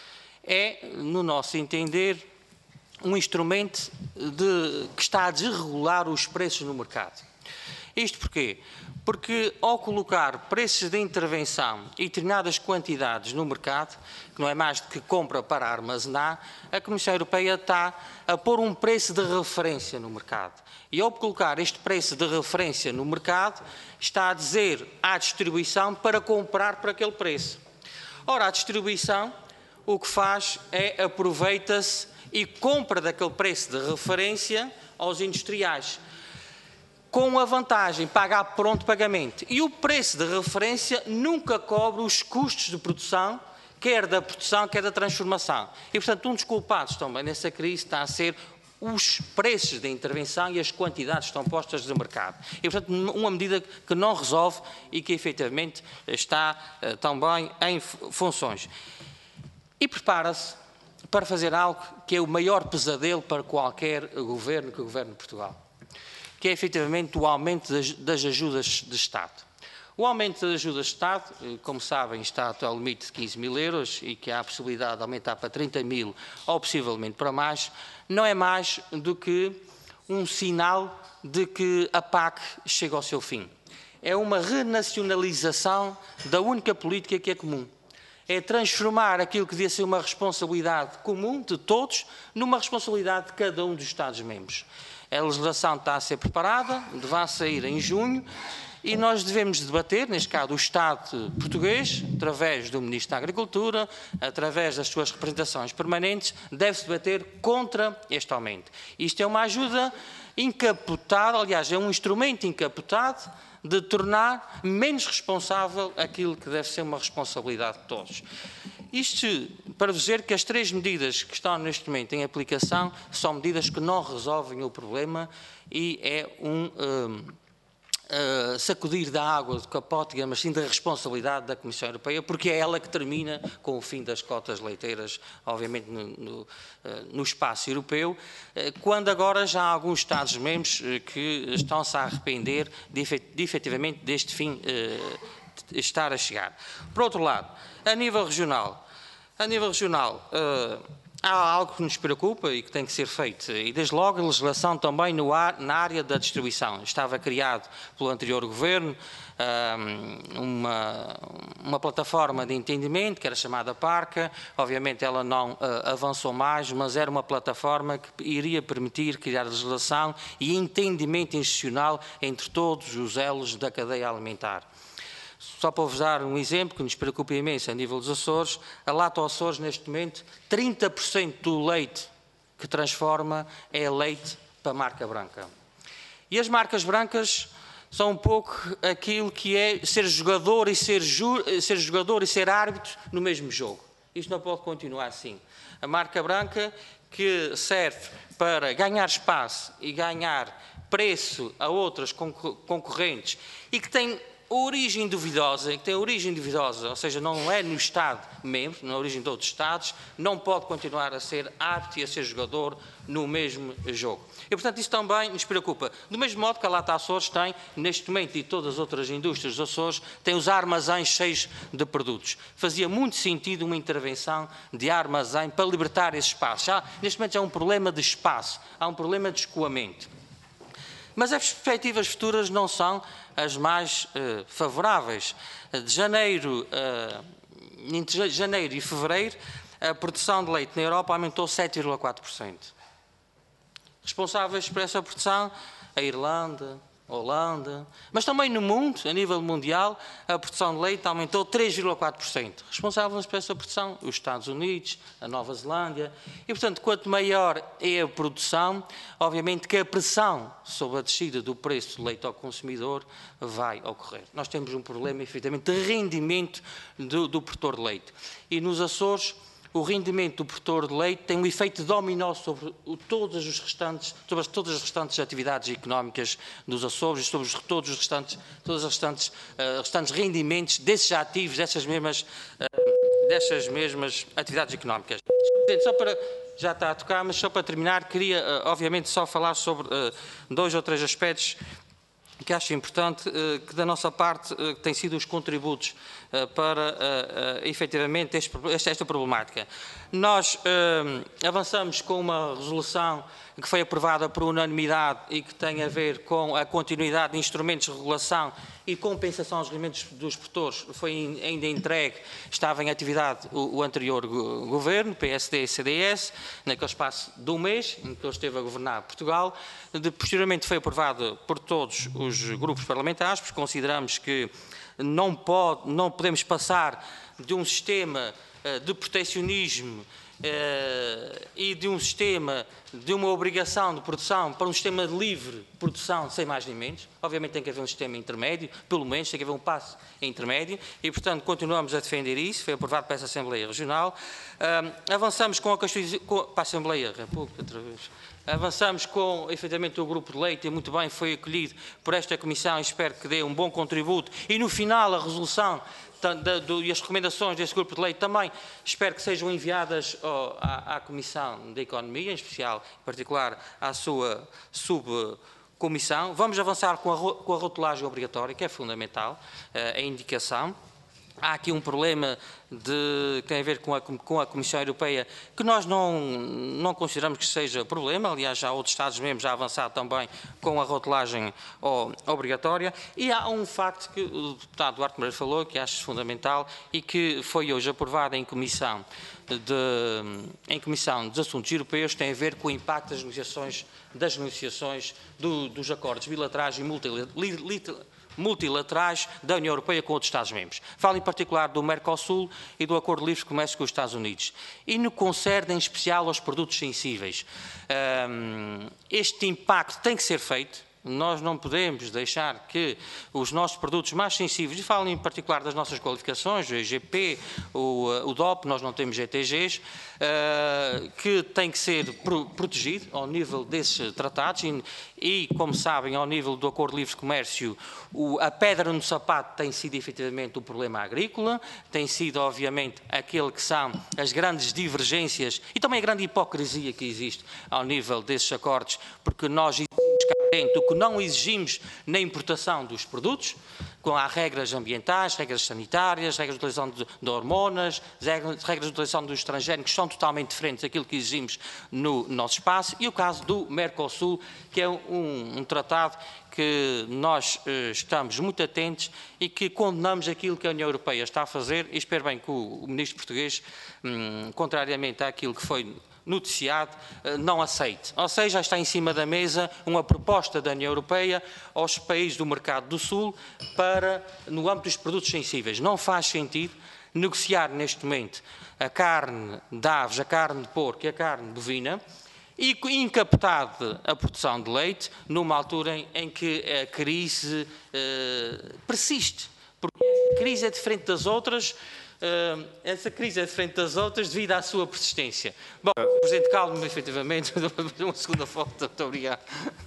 é, no nosso entender, um instrumento de, que está a desregular os preços no mercado. Isto porquê? Porque ao colocar preços de intervenção e determinadas quantidades no mercado, que não é mais do que compra para armazenar, a Comissão Europeia está a pôr um preço de referência no mercado. E ao colocar este preço de referência no mercado, está a dizer à distribuição para comprar por aquele preço. Ora, a distribuição o que faz é aproveita-se e compra daquele preço de referência aos industriais, com a vantagem, paga a pronto pagamento. E o preço de referência nunca cobre os custos de produção, quer da produção, quer da transformação. E, portanto, um dos culpados também nessa crise está a ser os preços de intervenção e as quantidades que estão postas no mercado. E, portanto, uma medida que não resolve e que, efetivamente, está uh, também em funções. E prepara-se para fazer algo que é o maior pesadelo para qualquer governo que governe Portugal, que é efetivamente o aumento das, das ajudas de Estado. O aumento das ajudas de Estado, como sabem, está até ao limite de quinze mil euros e que há a possibilidade de aumentar para trinta mil ou possivelmente para mais, não é mais do que um sinal de que a P A C chega ao seu fim. É uma renacionalização da única política que é comum. É transformar aquilo que devia ser uma responsabilidade comum de todos numa responsabilidade de cada um dos Estados-membros. A legislação está a ser preparada, deverá sair em junho, e nós devemos debater, neste caso o Estado português, através do Ministro da Agricultura, através das suas representações permanentes, deve-se debater contra este aumento. Isto é uma ajuda encapotada, aliás, é um instrumento encapotado de tornar menos responsável aquilo que deve ser uma responsabilidade de todos. Isto para dizer que as três medidas que estão neste momento em aplicação são medidas que não resolvem o problema e é um, um uh, sacudir da água do capote, digamos assim, da responsabilidade da Comissão Europeia, porque é ela que termina com o fim das cotas leiteiras, obviamente no, no, uh, no espaço europeu, uh, quando agora já há alguns Estados-membros uh, que estão-se a arrepender de, de efetivamente deste fim uh, estar a chegar. Por outro lado, a nível regional, a nível regional uh, há algo que nos preocupa e que tem que ser feito, e desde logo a legislação também no ar, na área da distribuição. Estava criado pelo anterior governo uh, uma, uma plataforma de entendimento que era chamada PARCA, obviamente ela não uh, avançou mais, mas era uma plataforma que iria permitir criar legislação e entendimento institucional entre todos os elos da cadeia alimentar. Só para vos dar um exemplo que nos preocupa imenso a nível dos Açores, a Lata Açores neste momento, trinta por cento do leite que transforma é leite para marca branca. E as marcas brancas são um pouco aquilo que é ser jogador e ser, ju, ser jogador e ser árbitro no mesmo jogo. Isto não pode continuar assim. A marca branca que serve para ganhar espaço e ganhar preço a outras concorrentes e que tem origem duvidosa, que tem origem duvidosa, ou seja, não é no Estado-membro, na origem de outros Estados, não pode continuar a ser árbitro e a ser jogador no mesmo jogo. E, portanto, isso também nos preocupa. Do mesmo modo que a Lata Açores tem, neste momento, e todas as outras indústrias dos Açores, tem os armazéns cheios de produtos. Fazia muito sentido uma intervenção de armazém para libertar esse espaço. Já, neste momento, já há um problema de espaço, há um problema de escoamento. Mas as perspectivas futuras não são as mais uh, favoráveis. De janeiro, uh, entre janeiro e fevereiro, a produção de leite na Europa aumentou sete vírgula quatro por cento. Responsáveis por essa produção, a Irlanda, a Holanda, mas também no mundo, a nível mundial, a produção de leite aumentou três vírgula quatro por cento. Responsáveis por essa produção, os Estados Unidos, a Nova Zelândia. E, portanto, quanto maior é a produção, obviamente que a pressão sobre a descida do preço do leite ao consumidor vai ocorrer. Nós temos um problema, efetivamente, de rendimento do, do produtor de leite. E nos Açores, o rendimento do produtor de leite tem um efeito dominó sobre todas, os restantes, sobre todas as restantes atividades económicas dos Açores e sobre os, todos os restantes, todos os restantes, uh, restantes rendimentos desses ativos, dessas mesmas, uh, dessas mesmas atividades económicas. Só para, já está a tocar, mas só para terminar, queria, uh, obviamente, só falar sobre uh, dois ou três aspectos que acho importante, uh, que da nossa parte uh, têm sido os contributos uh, para, uh, uh, efetivamente, este, esta problemática. Nós uh, avançamos com uma resolução que foi aprovada por unanimidade e que tem a ver com a continuidade de instrumentos de regulação e compensação aos rendimentos dos produtores. Foi ainda entregue, estava em atividade o, o anterior go governo, P S D e C D S, naquele espaço de um mês, em que ele esteve a governar Portugal. De, posteriormente foi aprovado por todos os grupos parlamentares, porque consideramos que não, pode, não podemos passar de um sistema uh, de protecionismo Uh, e de um sistema, de uma obrigação de produção para um sistema de livre produção, sem mais nem menos. Obviamente tem que haver um sistema intermédio, pelo menos tem que haver um passo intermédio e, portanto, continuamos a defender isso, foi aprovado para essa Assembleia Regional. Uh, avançamos com a Constituição, para a Assembleia República, outra vez. Avançamos com, efetivamente, o grupo de leite e muito bem foi acolhido por esta Comissão e espero que dê um bom contributo e, no final, a resolução e as recomendações desse grupo de leite também espero que sejam enviadas oh, à, à Comissão da Economia, em especial, em particular, à sua subcomissão. Vamos avançar com a, com a rotulagem obrigatória, que é fundamental, a indicação. Há aqui um problema de, que tem a ver com a, com a Comissão Europeia, que nós não, não consideramos que seja problema. Aliás, já outros Estados-membros já avançaram também com a rotulagem oh, obrigatória. E há um facto que o deputado Duarte Moreira falou, que acho fundamental e que foi hoje aprovado em Comissão, de, em comissão dos Assuntos Europeus, tem a ver com o impacto das negociações, das negociações do, dos acordos bilaterais e multilaterais multilaterais da União Europeia com outros Estados-membros. Falo em particular do Mercosul e do Acordo de Livre Comércio com os Estados Unidos. E no concerne em especial aos produtos sensíveis. Um, este impacto tem que ser feito. Nós não podemos deixar que os nossos produtos mais sensíveis, e falo em particular das nossas qualificações, o E G P, o, o D O P, nós não temos G T Gs, uh, que tem que ser pro, protegido ao nível desses tratados e, e, como sabem, ao nível do Acordo de Livre Comércio, o, a pedra no sapato tem sido efetivamente o problema agrícola, tem sido, obviamente, aquele que são as grandes divergências e também a grande hipocrisia que existe ao nível desses acordos, porque nós o que não exigimos na importação dos produtos, com há regras ambientais, regras sanitárias, regras de utilização de, de hormonas, regras, regras de utilização dos transgénicos que são totalmente diferentes daquilo que exigimos no nosso espaço, e o caso do Mercosul, que é um, um tratado que nós eh, estamos muito atentos e que condenamos aquilo que a União Europeia está a fazer, e espero bem que o, o ministro português, hum, contrariamente àquilo que foi noticiado, não aceite. Ou seja, está em cima da mesa uma proposta da União Europeia aos países do mercado do Sul para, no âmbito dos produtos sensíveis. Não faz sentido negociar neste momento a carne de aves, a carne de porco e a carne bovina e incaptada a produção de leite numa altura em, em que a crise uh, persiste. Porque a crise é diferente das outras, uh, essa crise é diferente das outras devido à sua persistência. Bom, Presidente, calmo-me, efetivamente, uma segunda foto. Muito obrigado.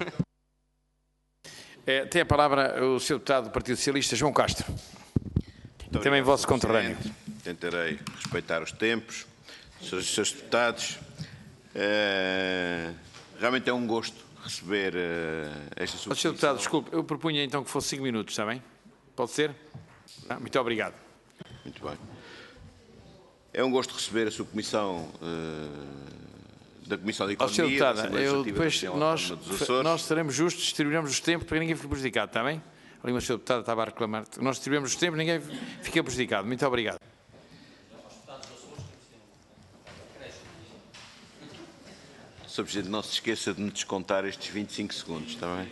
É, tem a palavra o senhor deputado do Partido Socialista, João Castro. Muito Também obrigado, vosso conterrâneo. Tentarei respeitar os tempos. Senhores e senhores deputados, uh, realmente é um gosto receber uh, esta submissão. senhor Deputado, desculpe, eu propunha então que fosse cinco minutos, está bem? Pode ser? Ah, muito obrigado. Muito bem. É um gosto receber a submissão uh, da Comissão de Economia. senhor Deputado, da Assembleia eu Legislativa depois nós, dos Açores. nós seremos justos, distribuiremos os tempos para que ninguém fique prejudicado, está bem? Ali o senhor Deputado estava a reclamar. Nós distribuímos os tempos, ninguém fica prejudicado. Muito obrigado. senhor Presidente, não se esqueça de me descontar estes vinte e cinco segundos, está bem?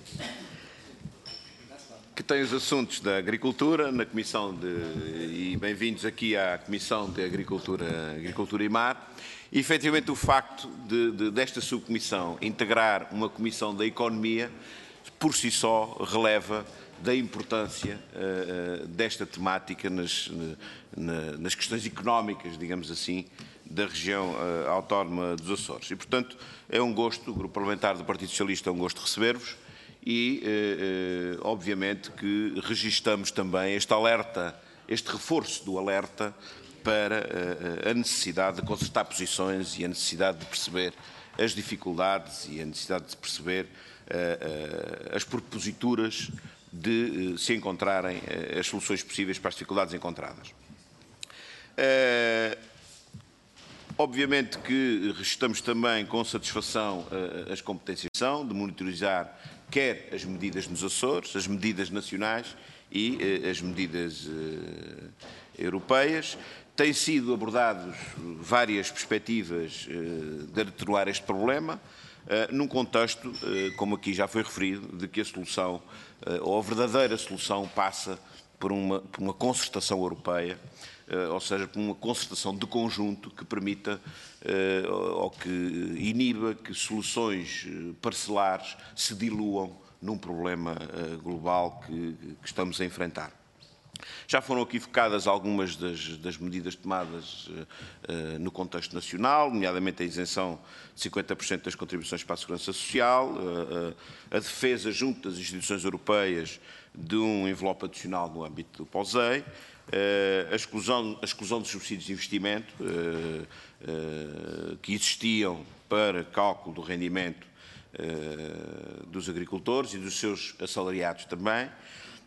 Que tem os assuntos da agricultura na Comissão de... e bem-vindos aqui à Comissão de Agricultura, Agricultura e Mar. E, efetivamente, o facto de, de, desta subcomissão integrar uma Comissão da Economia, por si só, releva da importância uh, desta temática nas, na, nas questões económicas, digamos assim, da região uh, autónoma dos Açores. E, portanto, é um gosto, o Grupo Parlamentar do Partido Socialista é um gosto receber-vos e, uh, uh, obviamente, que registamos também este alerta, este reforço do alerta para uh, a necessidade de concertar posições e a necessidade de perceber as dificuldades e a necessidade de perceber uh, uh, as proposituras de uh, se encontrarem uh, as soluções possíveis para as dificuldades encontradas. Uh, Obviamente que registamos também com satisfação uh, as competências de monitorizar quer as medidas nos Açores, as medidas nacionais e uh, as medidas uh, europeias. Têm sido abordados várias perspectivas uh, de atenuar este problema, uh, num contexto, uh, como aqui já foi referido, de que a solução, uh, ou a verdadeira solução, passa por uma, por uma concertação europeia, Uh, ou seja, por uma concertação de conjunto que permita uh, ou que iniba que soluções parcelares se diluam num problema uh, global que, que estamos a enfrentar. Já foram aqui focadas algumas das, das medidas tomadas uh, uh, no contexto nacional, nomeadamente a isenção de cinquenta por cento das contribuições para a segurança social, uh, uh, a defesa junto das instituições europeias de um envelope adicional no âmbito do POSEI, Uh, a, exclusão, a exclusão dos subsídios de investimento uh, uh, que existiam para cálculo do rendimento uh, dos agricultores e dos seus assalariados também, uh,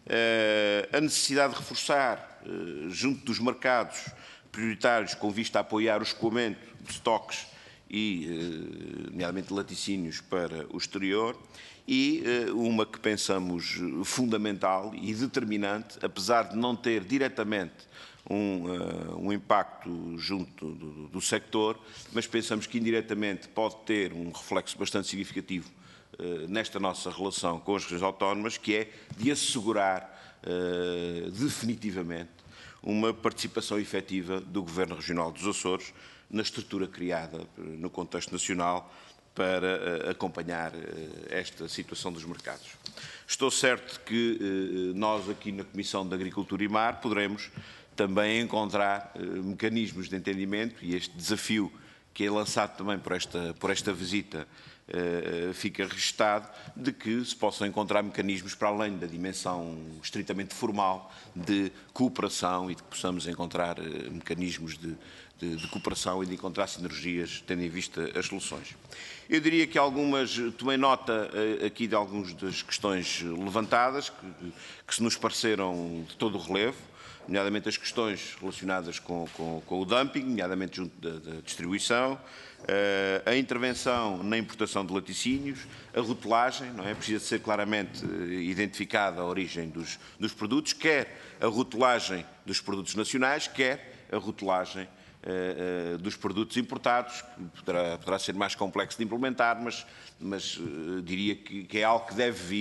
a necessidade de reforçar uh, junto dos mercados prioritários com vista a apoiar o escoamento de estoques e, uh, nomeadamente, laticínios para o exterior, e uh, uma que pensamos fundamental e determinante, apesar de não ter diretamente um, uh, um impacto junto do, do sector, mas pensamos que indiretamente pode ter um reflexo bastante significativo uh, nesta nossa relação com as regiões autónomas, que é de assegurar uh, definitivamente uma participação efetiva do Governo Regional dos Açores na estrutura criada no contexto nacional para uh, acompanhar uh, esta situação dos mercados. Estou certo que uh, nós aqui na Comissão de Agricultura e Mar poderemos também encontrar uh, mecanismos de entendimento, e este desafio que é lançado também por esta, por esta visita uh, fica registado, de que se possam encontrar mecanismos para além da dimensão estritamente formal de cooperação e de que possamos encontrar uh, mecanismos de De, de cooperação e de encontrar sinergias, tendo em vista as soluções. Eu diria que algumas, tomei nota aqui de algumas das questões levantadas, que, que se nos pareceram de todo o relevo, nomeadamente as questões relacionadas com, com, com o dumping, nomeadamente junto da, da distribuição, a intervenção na importação de laticínios, a rotulagem, não é? Precisa de ser claramente identificada a origem dos, dos produtos, quer a rotulagem dos produtos nacionais, quer a rotulagem Uh, uh, dos produtos importados, que poderá, poderá ser mais complexo de implementar, mas, mas uh, diria que, que é algo que deve vir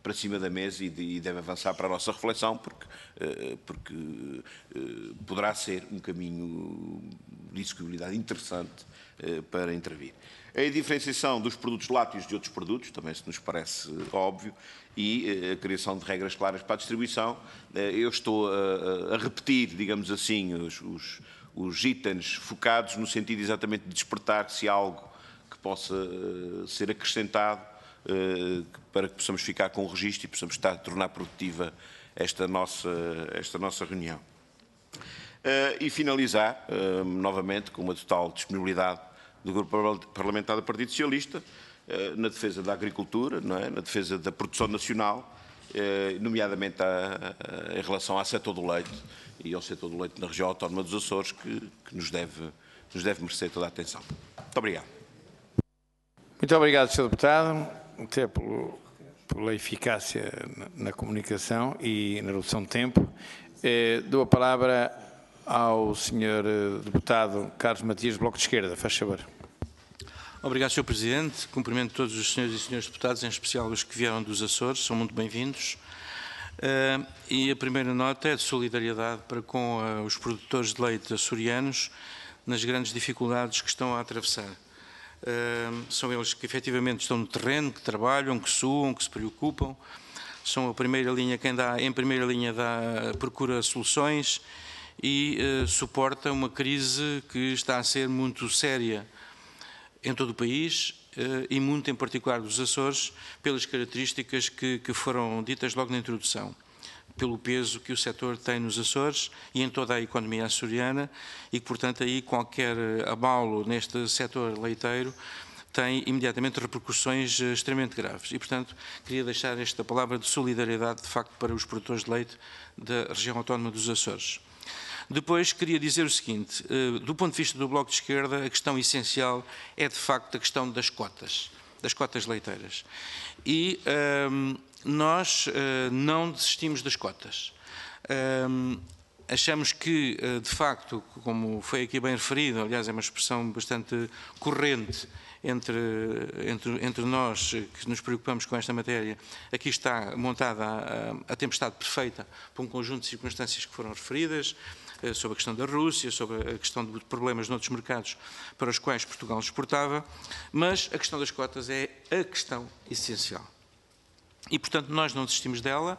para cima da mesa e, de, e deve avançar para a nossa reflexão, porque, porque poderá ser um caminho de execuibilidade interessante para intervir. A diferenciação dos produtos lácteos de outros produtos, também se nos parece óbvio, e a criação de regras claras para a distribuição. Eu estou a, a repetir, digamos assim, os, os, os itens focados no sentido exatamente de despertar se há algo que possa ser acrescentado para que possamos ficar com o registro e possamos estar, tornar produtiva esta nossa, esta nossa reunião. E finalizar, novamente, com uma total disponibilidade do Grupo Parlamentar do Partido Socialista, na defesa da agricultura, não é? Na defesa da produção nacional, nomeadamente a, a, em relação ao setor do leite e ao setor do leite na região autónoma dos Açores, que, que nos, deve, nos deve merecer toda a atenção. Muito obrigado. Muito obrigado, senhor Deputado, até pelo, pela eficácia na, na comunicação e na redução de tempo. Eh, dou a palavra ao senhor Deputado Carlos Matias, Bloco de Esquerda. Faz favor. Obrigado, senhor Presidente. Cumprimento todos os senhores e senhores deputados, em especial os que vieram dos Açores, são muito bem-vindos. Uh, e a primeira nota é de solidariedade para com uh, os produtores de leite açorianos nas grandes dificuldades que estão a atravessar. Uh, são eles que efetivamente estão no terreno, que trabalham, que suam, que se preocupam. São a primeira linha, quem dá, em primeira linha dá, procura soluções e uh, suporta uma crise que está a ser muito séria em todo o país e muito em particular dos Açores, pelas características que, que foram ditas logo na introdução, pelo peso que o setor tem nos Açores e em toda a economia açoriana e que, portanto, aí qualquer abalo neste setor leiteiro tem imediatamente repercussões extremamente graves. E, portanto, queria deixar esta palavra de solidariedade, de facto, para os produtores de leite da região autónoma dos Açores. Depois, queria dizer o seguinte, do ponto de vista do Bloco de Esquerda, a questão essencial é, de facto, a questão das cotas, das cotas leiteiras. E um, nós uh, não desistimos das cotas. Um, achamos que, uh, de facto, como foi aqui bem referido, aliás, é uma expressão bastante corrente entre, entre, entre nós que nos preocupamos com esta matéria, aqui está montada a, a tempestade perfeita por um conjunto de circunstâncias que foram referidas, sobre a questão da Rússia, sobre a questão de problemas noutros mercados para os quais Portugal exportava, mas a questão das cotas é a questão essencial. E, portanto, nós não desistimos dela.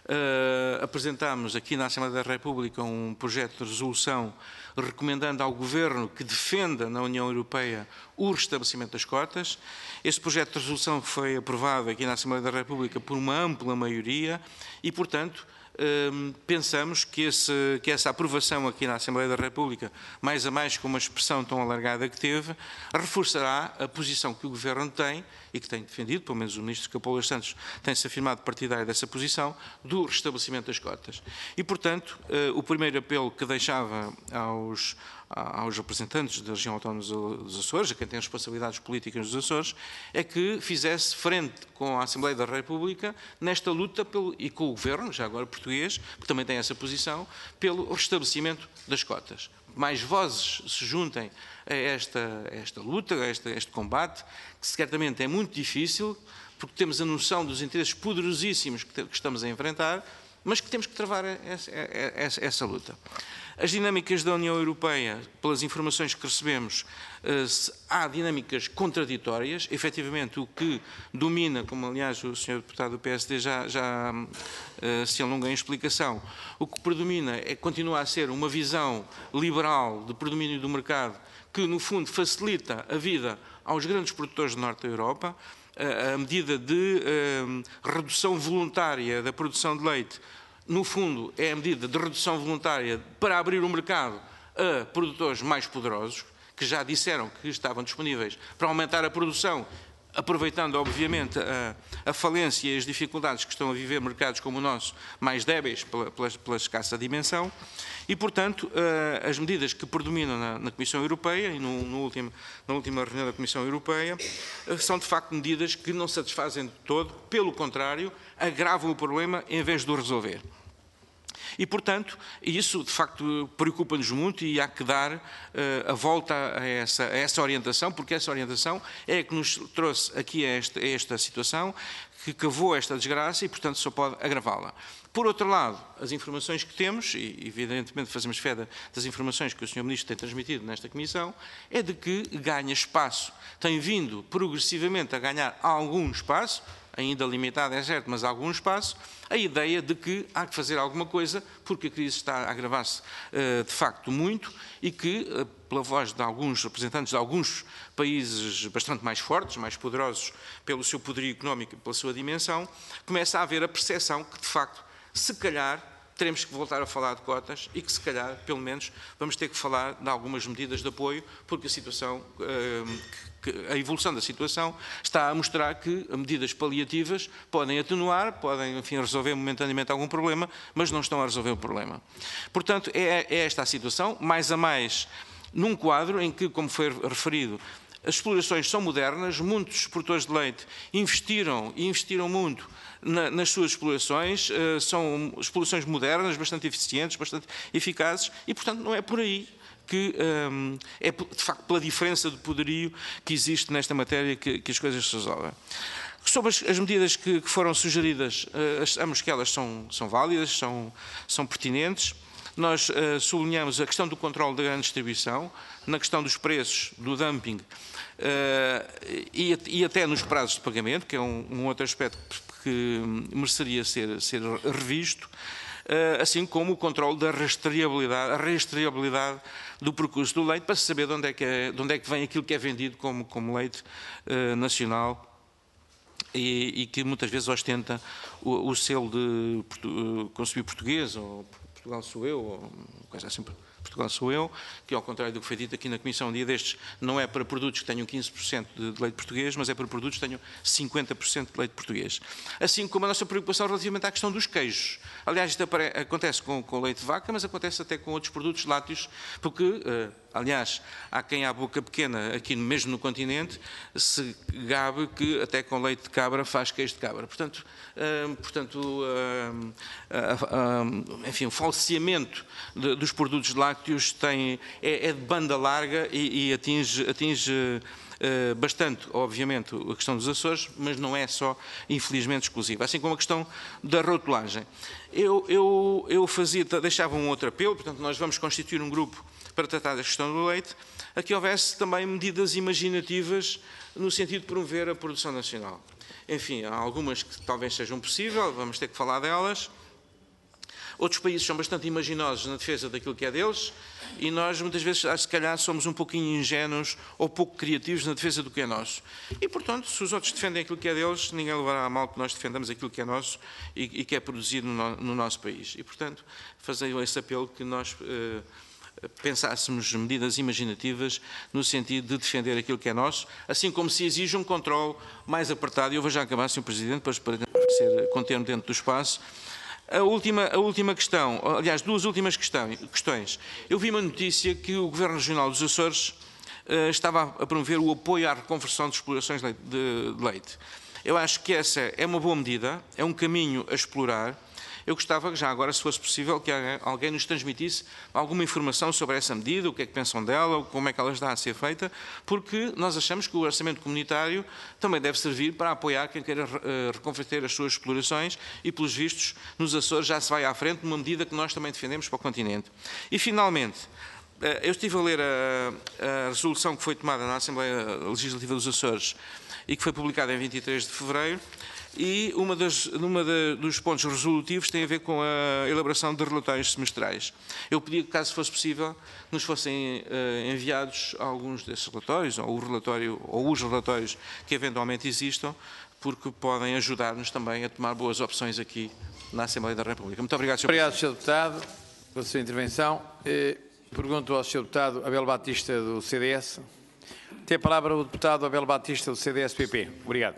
Uh, apresentámos aqui na Assembleia da República um projeto de resolução recomendando ao Governo que defenda na União Europeia o restabelecimento das cotas. Esse projeto de resolução foi aprovado aqui na Assembleia da República por uma ampla maioria e, portanto, Uh, pensamos que, esse, que essa aprovação aqui na Assembleia da República, mais a mais com uma expressão tão alargada que teve, reforçará a posição que o Governo tem e que tem defendido, pelo menos o Ministro Capolas Santos tem-se afirmado partidário dessa posição, do restabelecimento das cotas. E, portanto, uh, o primeiro apelo que deixava aos, aos representantes da região autónoma dos Açores, a quem tem responsabilidades políticas dos Açores, é que fizesse frente com a Assembleia da República nesta luta pelo, e com o Governo, já agora português, que também tem essa posição, pelo restabelecimento das cotas. Mais vozes se juntem a esta, a esta luta, a este, a este combate, que certamente é muito difícil, porque temos a noção dos interesses poderosíssimos que, que estamos a enfrentar, mas que temos que travar essa, essa, essa luta. As dinâmicas da União Europeia, pelas informações que recebemos, há dinâmicas contraditórias. Efetivamente, o que domina, como aliás o senhor deputado do P S D já, já se alonga em explicação, o que predomina é, continua a ser uma visão liberal de predomínio do mercado que, no fundo, facilita a vida aos grandes produtores do norte da Europa. A medida de redução voluntária da produção de leite, no fundo, é a medida de redução voluntária para abrir o mercado a produtores mais poderosos, que já disseram que estavam disponíveis para aumentar a produção, aproveitando, obviamente, a, a falência e as dificuldades que estão a viver mercados como o nosso, mais débeis pela, pela, pela escassa dimensão. E, portanto, uh, as medidas que predominam na, na Comissão Europeia e no, no último, na última reunião da Comissão Europeia uh, são, de facto, medidas que não satisfazem de todo, pelo contrário, agravam o problema em vez de o resolver. E, portanto, isso de facto preocupa-nos muito e há que dar uh, a volta a essa, a essa orientação, porque essa orientação é a que nos trouxe aqui a esta, a esta situação, que cavou esta desgraça e, portanto, só pode agravá-la. Por outro lado, as informações que temos, e evidentemente fazemos fé das informações que o senhor Ministro tem transmitido nesta Comissão, é de que ganha espaço, tem vindo progressivamente a ganhar algum espaço, ainda limitado é certo, mas algum espaço, a ideia de que há que fazer alguma coisa, porque a crise está a agravar-se de facto muito e que, pela voz de alguns representantes de alguns países bastante mais fortes, mais poderosos pelo seu poderio económico e pela sua dimensão, começa a haver a percepção que, de facto, se calhar teremos que voltar a falar de cotas e que, se calhar, pelo menos, vamos ter que falar de algumas medidas de apoio, porque a situação, a evolução da situação está a mostrar que medidas paliativas podem atenuar, podem, enfim, resolver momentaneamente algum problema, mas não estão a resolver o problema. Portanto, é, é esta a situação, mais a mais, num quadro em que, como foi referido, as explorações são modernas, muitos produtores de leite investiram e investiram muito na, nas suas explorações, uh, são explorações modernas, bastante eficientes, bastante eficazes e, portanto, não é por aí que um, é, de facto, pela diferença de poderio que existe nesta matéria que, que as coisas se resolvem. Sobre as, as medidas que, que foram sugeridas, uh, achamos que elas são, são válidas, são, são pertinentes. Nós uh, sublinhamos a questão do controle da grande distribuição, na questão dos preços, do dumping uh, e, e até nos prazos de pagamento, que é um, um outro aspecto que mereceria ser, ser revisto, uh, assim como o controle da rastreabilidade, a rastreabilidade do percurso do leite, para se saber de onde é que, é, de onde é que vem aquilo que é vendido como, como leite uh, nacional e, e que muitas vezes ostenta o, o selo de uh, consumir português ou Portugal sou eu, ou coisa assim, Portugal sou eu, que ao contrário do que foi dito aqui na Comissão um dia destes, não é para produtos que tenham quinze por cento de leite português, mas é para produtos que tenham cinquenta por cento de leite português. Assim como a nossa preocupação relativamente à questão dos queijos. Aliás, isto acontece com, com o leite de vaca, mas acontece até com outros produtos lácteos, porque, uh, aliás, há quem à boca pequena, aqui mesmo no continente, se gabe que até com leite de cabra faz queijo de cabra. Portanto, uh, portanto uh, uh, uh, enfim, o falseamento de, dos produtos lácteos tem, é, é de banda larga e, e atinge, atinge uh, bastante, obviamente, a questão dos Açores, mas não é só, infelizmente, exclusiva. Assim como a questão da rotulagem. Eu, eu, eu fazia, deixava um outro apelo, portanto, nós vamos constituir um grupo para tratar da questão do leite, a que houvesse também medidas imaginativas no sentido de promover a produção nacional. Enfim, há algumas que talvez sejam possíveis, vamos ter que falar delas. Outros países são bastante imaginosos na defesa daquilo que é deles e nós, muitas vezes, se calhar, somos um pouquinho ingênuos ou pouco criativos na defesa do que é nosso. E, portanto, se os outros defendem aquilo que é deles, ninguém levará a mal que nós defendamos aquilo que é nosso e, e que é produzido no, no nosso país. E, portanto, fazer esse apelo que nós eh, pensássemos medidas imaginativas no sentido de defender aquilo que é nosso, assim como se exige um controle mais apertado. E eu vou já acabar, senhor Presidente, para ser, conter-me dentro do espaço. A última, a última questão, aliás, duas últimas questões. Eu vi uma notícia que o Governo Regional dos Açores uh, estava a promover o apoio à reconversão de explorações de leite, de, de leite. Eu acho que essa é uma boa medida, é um caminho a explorar. Eu gostava, já agora, se fosse possível, que alguém nos transmitisse alguma informação sobre essa medida, o que é que pensam dela, como é que ela está a ser feita, porque nós achamos que o orçamento comunitário também deve servir para apoiar quem queira reconverter as suas explorações e, pelos vistos, nos Açores já se vai à frente numa medida que nós também defendemos para o continente. E, finalmente, eu estive a ler a, a resolução que foi tomada na Assembleia Legislativa dos Açores e que foi publicada em vinte e três de fevereiro, e uma das, uma da, dos pontos resolutivos tem a ver com a elaboração de relatórios semestrais. Eu pedia que, caso fosse possível, nos fossem uh, enviados alguns desses relatórios, ou o relatório, ou os relatórios que eventualmente existam, porque podem ajudar-nos também a tomar boas opções aqui na Assembleia da República. Muito obrigado, senhor Obrigado, Presidente. senhor Deputado, pela sua intervenção. Eh, pergunto ao senhor Deputado Abel Batista, do C D S. Tem a palavra o Deputado Abel Batista, do C D S P P. Obrigado.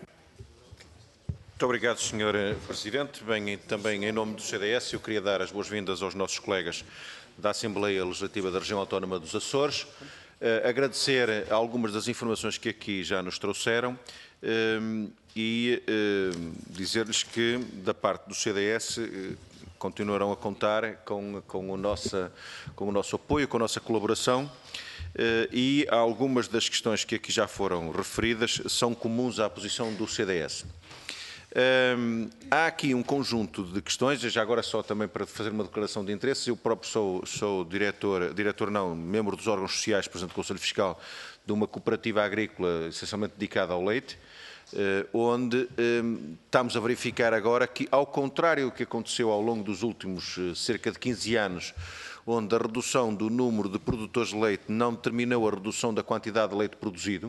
Muito obrigado, senhor Presidente. Bem, também em nome do C D S, eu queria dar as boas-vindas aos nossos colegas da Assembleia Legislativa da Região Autónoma dos Açores, uh, agradecer algumas das informações que aqui já nos trouxeram uh, e uh, dizer-lhes que, da parte do C D S, uh, continuarão a contar com, com, o nossa, com o nosso apoio, com a nossa colaboração. E algumas das questões que aqui já foram referidas são comuns à posição do C D S. Um, há aqui um conjunto de questões, já agora só também para fazer uma declaração de interesse, eu próprio sou, sou diretor, diretor não, membro dos órgãos sociais, presidente do Conselho Fiscal de uma cooperativa agrícola essencialmente dedicada ao leite, uh, onde um, estamos a verificar agora que, ao contrário do que aconteceu ao longo dos últimos uh, cerca de quinze anos, onde a redução do número de produtores de leite não determinou a redução da quantidade de leite produzido,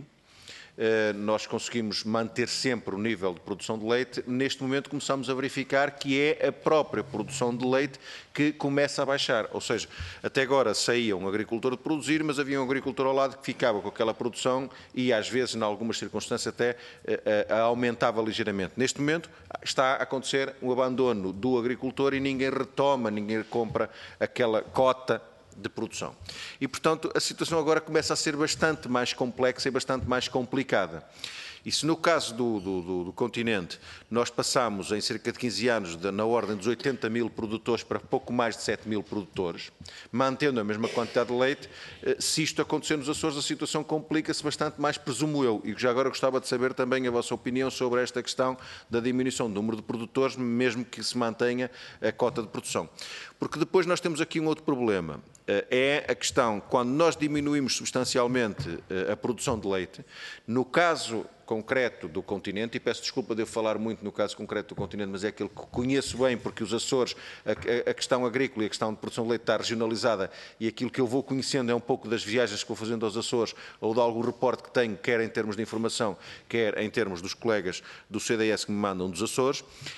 nós conseguimos manter sempre o nível de produção de leite. Neste momento começamos a verificar que é a própria produção de leite que começa a baixar. Ou seja, até agora saía um agricultor de produzir, mas havia um agricultor ao lado que ficava com aquela produção e às vezes, em algumas circunstâncias, até a, a aumentava ligeiramente. Neste momento está a acontecer um abandono do agricultor e ninguém retoma, ninguém compra aquela cota de produção. E, portanto, a situação agora começa a ser bastante mais complexa e bastante mais complicada. E se no caso do, do, do, do continente nós passamos em cerca de quinze anos de, na ordem dos oitenta mil produtores para pouco mais de sete mil produtores, mantendo a mesma quantidade de leite, se isto acontecer nos Açores a situação complica-se bastante mais, presumo eu. E já agora gostava de saber também a vossa opinião sobre esta questão da diminuição do número de produtores, mesmo que se mantenha a cota de produção. Porque depois nós temos aqui um outro problema, é a questão, quando nós diminuímos substancialmente a produção de leite, no caso concreto do continente, e peço desculpa de eu falar muito no caso concreto do continente, mas é aquilo que conheço bem, porque os Açores, a, a questão agrícola e a questão de produção de leite está regionalizada, e aquilo que eu vou conhecendo é um pouco das viagens que vou fazendo aos Açores, ou de algum reporte que tenho, quer em termos de informação, quer em termos dos colegas do C D S que me mandam dos Açores,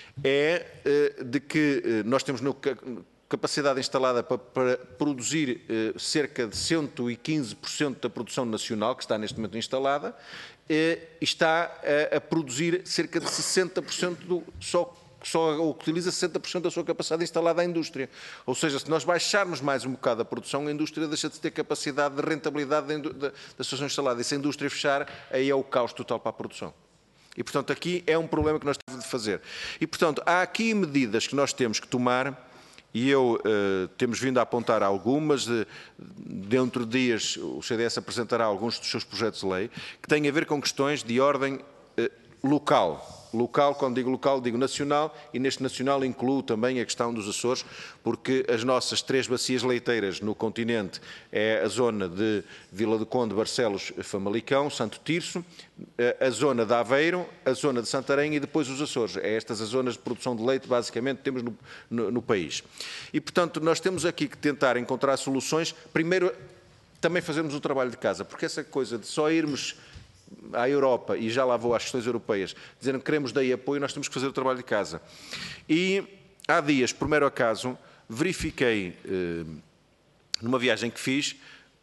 é de que nós temos no capacidade instalada para, para produzir eh, cerca de cento e quinze por cento da produção nacional, que está neste momento instalada, eh, está a, a produzir cerca de sessenta por cento do, só, só utiliza sessenta por cento da sua capacidade instalada à indústria. Ou seja, se nós baixarmos mais um bocado a produção, a indústria deixa de ter capacidade de rentabilidade da, da, da sua instalada. E se a indústria fechar, aí é o caos total para a produção. E, portanto, aqui é um problema que nós temos de fazer. E, portanto, há aqui medidas que nós temos que tomar. E eu, uh, temos vindo a apontar algumas, de, dentro de dias o C D S apresentará alguns dos seus projetos de lei, que têm a ver com questões de ordem uh, local. Local, quando digo local, digo nacional, e neste nacional incluo também a questão dos Açores, porque as nossas três bacias leiteiras no continente é a zona de Vila do Conde, Barcelos, Famalicão, Santo Tirso, a zona de Aveiro, a zona de Santarém e depois os Açores. É estas as zonas de produção de leite, basicamente, que temos no, no, no país. E, portanto, nós temos aqui que tentar encontrar soluções, primeiro, também fazermos o trabalho de casa, porque essa coisa de só irmos à Europa, e já lá vou às questões europeias, dizendo que queremos daí apoio, nós temos que fazer o trabalho de casa. E há dias, por mero acaso, verifiquei, eh, numa viagem que fiz,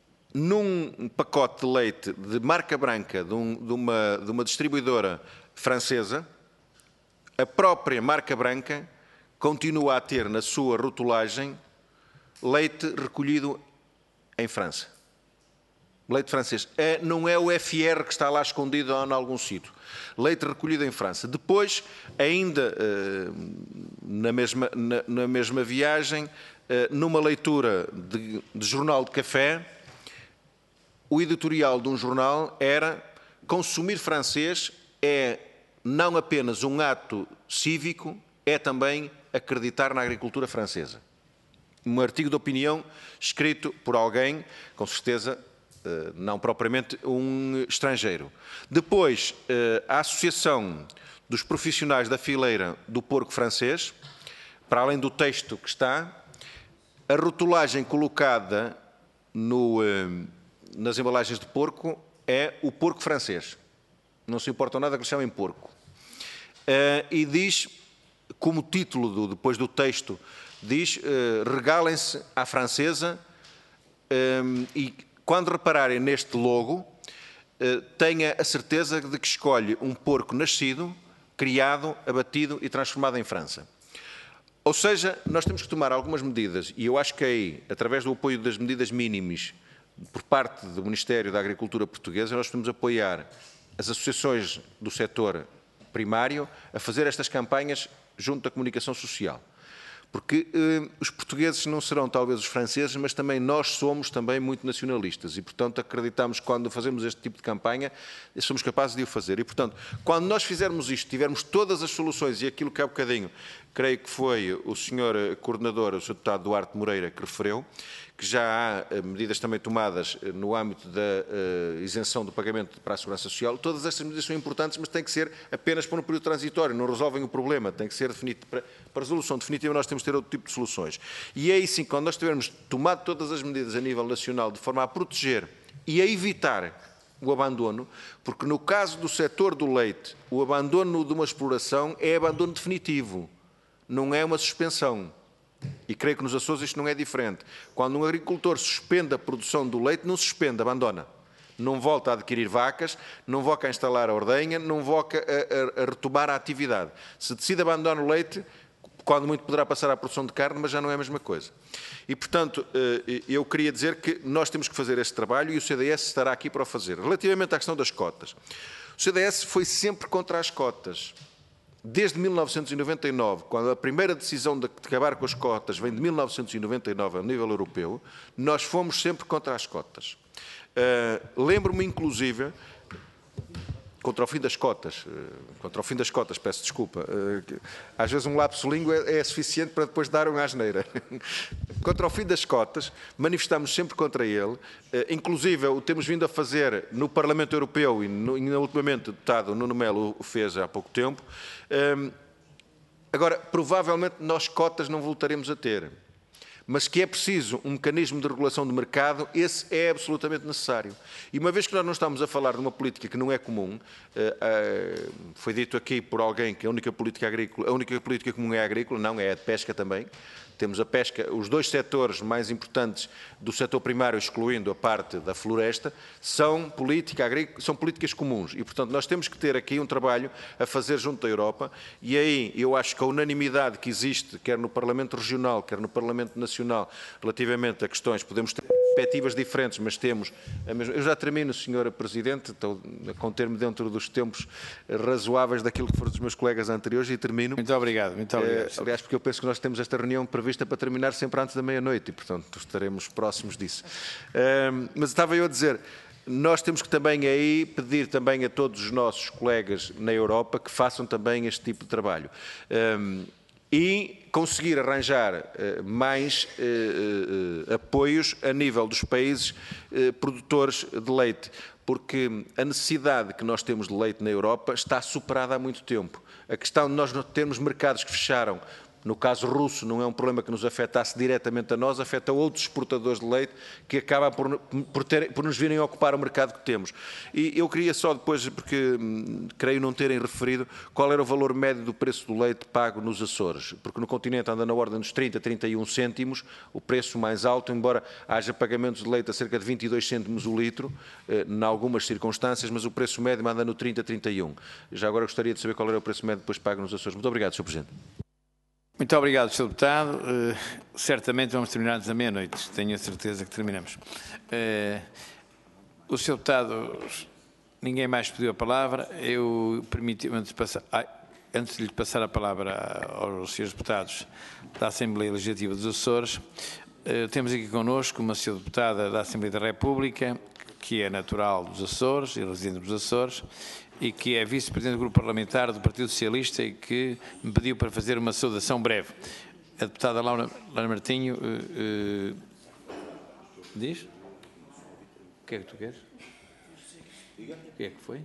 num pacote de leite de marca branca de, um, de, uma, de uma distribuidora francesa, a própria marca branca continua a ter na sua rotulagem leite recolhido em França. Leite francês. É, não é o F R que está lá escondido em algum sítio. Leite recolhido em França. Depois, ainda na mesma, na, na mesma viagem, numa leitura de, de jornal de café, o editorial de um jornal era: consumir francês é não apenas um ato cívico, é também acreditar na agricultura francesa. Um artigo de opinião escrito por alguém, com certeza, não propriamente um estrangeiro. Depois, a Associação dos Profissionais da Fileira do Porco Francês, para além do texto que está, a rotulagem colocada no, nas embalagens de porco é o porco francês. Não se importa nada que lhe chamem porco. E diz, como título do, depois do texto, diz: regalem-se à francesa, e quando repararem neste logo, tenha a certeza de que escolhe um porco nascido, criado, abatido e transformado em França. Ou seja, nós temos que tomar algumas medidas, e eu acho que aí, através do apoio das medidas mínimas por parte do Ministério da Agricultura portuguesa, nós podemos apoiar as associações do setor primário a fazer estas campanhas junto da comunicação social. Porque eh, os portugueses não serão talvez os franceses, mas também nós somos também muito nacionalistas e, portanto, acreditamos que quando fazemos este tipo de campanha, somos capazes de o fazer. E, portanto, quando nós fizermos isto, tivermos todas as soluções e aquilo que há bocadinho, creio que foi o senhor coordenador, o senhor deputado Duarte Moreira, que referiu, que já há medidas também tomadas no âmbito da uh, isenção do pagamento para a Segurança Social. Todas estas medidas são importantes, mas têm que ser apenas para um período transitório, não resolvem o problema, tem que ser definido. Para, para a resolução definitiva nós temos que ter outro tipo de soluções. E é aí sim, quando nós tivermos tomado todas as medidas a nível nacional de forma a proteger e a evitar o abandono, porque no caso do setor do leite, o abandono de uma exploração é abandono definitivo, não é uma suspensão. E creio que nos Açores isto não é diferente. Quando um agricultor suspende a produção do leite, não suspende, abandona. Não volta a adquirir vacas, não volta a instalar a ordenha, não volta a, a, a retomar a atividade. Se decide abandonar o leite, quando muito poderá passar à produção de carne, mas já não é a mesma coisa. E, portanto, eu queria dizer que nós temos que fazer este trabalho e o C D S estará aqui para o fazer. Relativamente à questão das cotas, o C D S foi sempre contra as cotas. Desde mil novecentos e noventa e nove, quando a primeira decisão de acabar com as cotas vem de mil novecentos e noventa e nove a nível europeu, nós fomos sempre contra as cotas. Uh, Lembro-me, inclusive, contra o fim das cotas, uh, contra o fim das cotas, peço desculpa, uh, às vezes um lapso língua é, é suficiente para depois dar uma asneira. Contra o fim das cotas, manifestámos sempre contra ele, uh, inclusive o temos vindo a fazer no Parlamento Europeu e, no, e ultimamente o deputado Nuno Melo o fez há pouco tempo. Um, agora, provavelmente nós cotas não voltaremos a ter, mas que é preciso um mecanismo de regulação do mercado, esse é absolutamente necessário. E uma vez que nós não estamos a falar de uma política que não é comum, uh, uh, foi dito aqui por alguém que a única política agrícola, a única política comum é agrícola, não, é a de pesca também. Temos a pesca, os dois setores mais importantes do setor primário, excluindo a parte da floresta, são, política agrícola, são políticas comuns. E, portanto, nós temos que ter aqui um trabalho a fazer junto da Europa. E aí, eu acho que a unanimidade que existe, quer no Parlamento Regional, quer no Parlamento Nacional, relativamente a questões, podemos ter perspectivas diferentes, mas temos a mesma... Eu já termino, senhora Presidente, estou a conter-me dentro dos tempos razoáveis daquilo que foram dos meus colegas anteriores e termino. Muito obrigado, muito obrigado. Eh, aliás, porque eu penso que nós temos esta reunião prevista para terminar sempre antes da meia-noite e, portanto, estaremos próximos disso. Eh, mas estava eu a dizer, nós temos que também aí pedir também a todos os nossos colegas na Europa que façam também este tipo de trabalho. Eh, e conseguir arranjar uh, mais uh, uh, apoios a nível dos países uh, produtores de leite, porque a necessidade que nós temos de leite na Europa está superada há muito tempo. A questão de nós não termos mercados que fecharam, no caso russo, não é um problema que nos afetasse diretamente a nós, afeta outros exportadores de leite que acabam por, por, ter, por nos virem a ocupar o mercado que temos. E eu queria só depois, porque hum, creio não terem referido, qual era o valor médio do preço do leite pago nos Açores, porque no continente anda na ordem dos trinta, trinta e um cêntimos, o preço mais alto, embora haja pagamentos de leite a cerca de vinte e dois cêntimos o litro, eh, em algumas circunstâncias, mas o preço médio anda no trinta, trinta e um. Já agora gostaria de saber qual era o preço médio depois pago nos Açores. Muito obrigado, senhor Presidente. Muito obrigado, senhor Deputado. Uh, certamente vamos terminar à meia-noite, tenho a certeza que terminamos. Uh, o senhor Deputado, ninguém mais pediu a palavra, eu permiti, antes de, passar, ai, antes de lhe passar a palavra aos senhores deputados da Assembleia Legislativa dos Açores, uh, temos aqui connosco uma senhora deputada da Assembleia da República, que é natural dos Açores e residente dos Açores, e que é vice-presidente do grupo parlamentar do Partido Socialista e que me pediu para fazer uma saudação breve. A deputada Laura, Laura Martinho uh, uh, diz? O que é que tu queres? O que é que foi?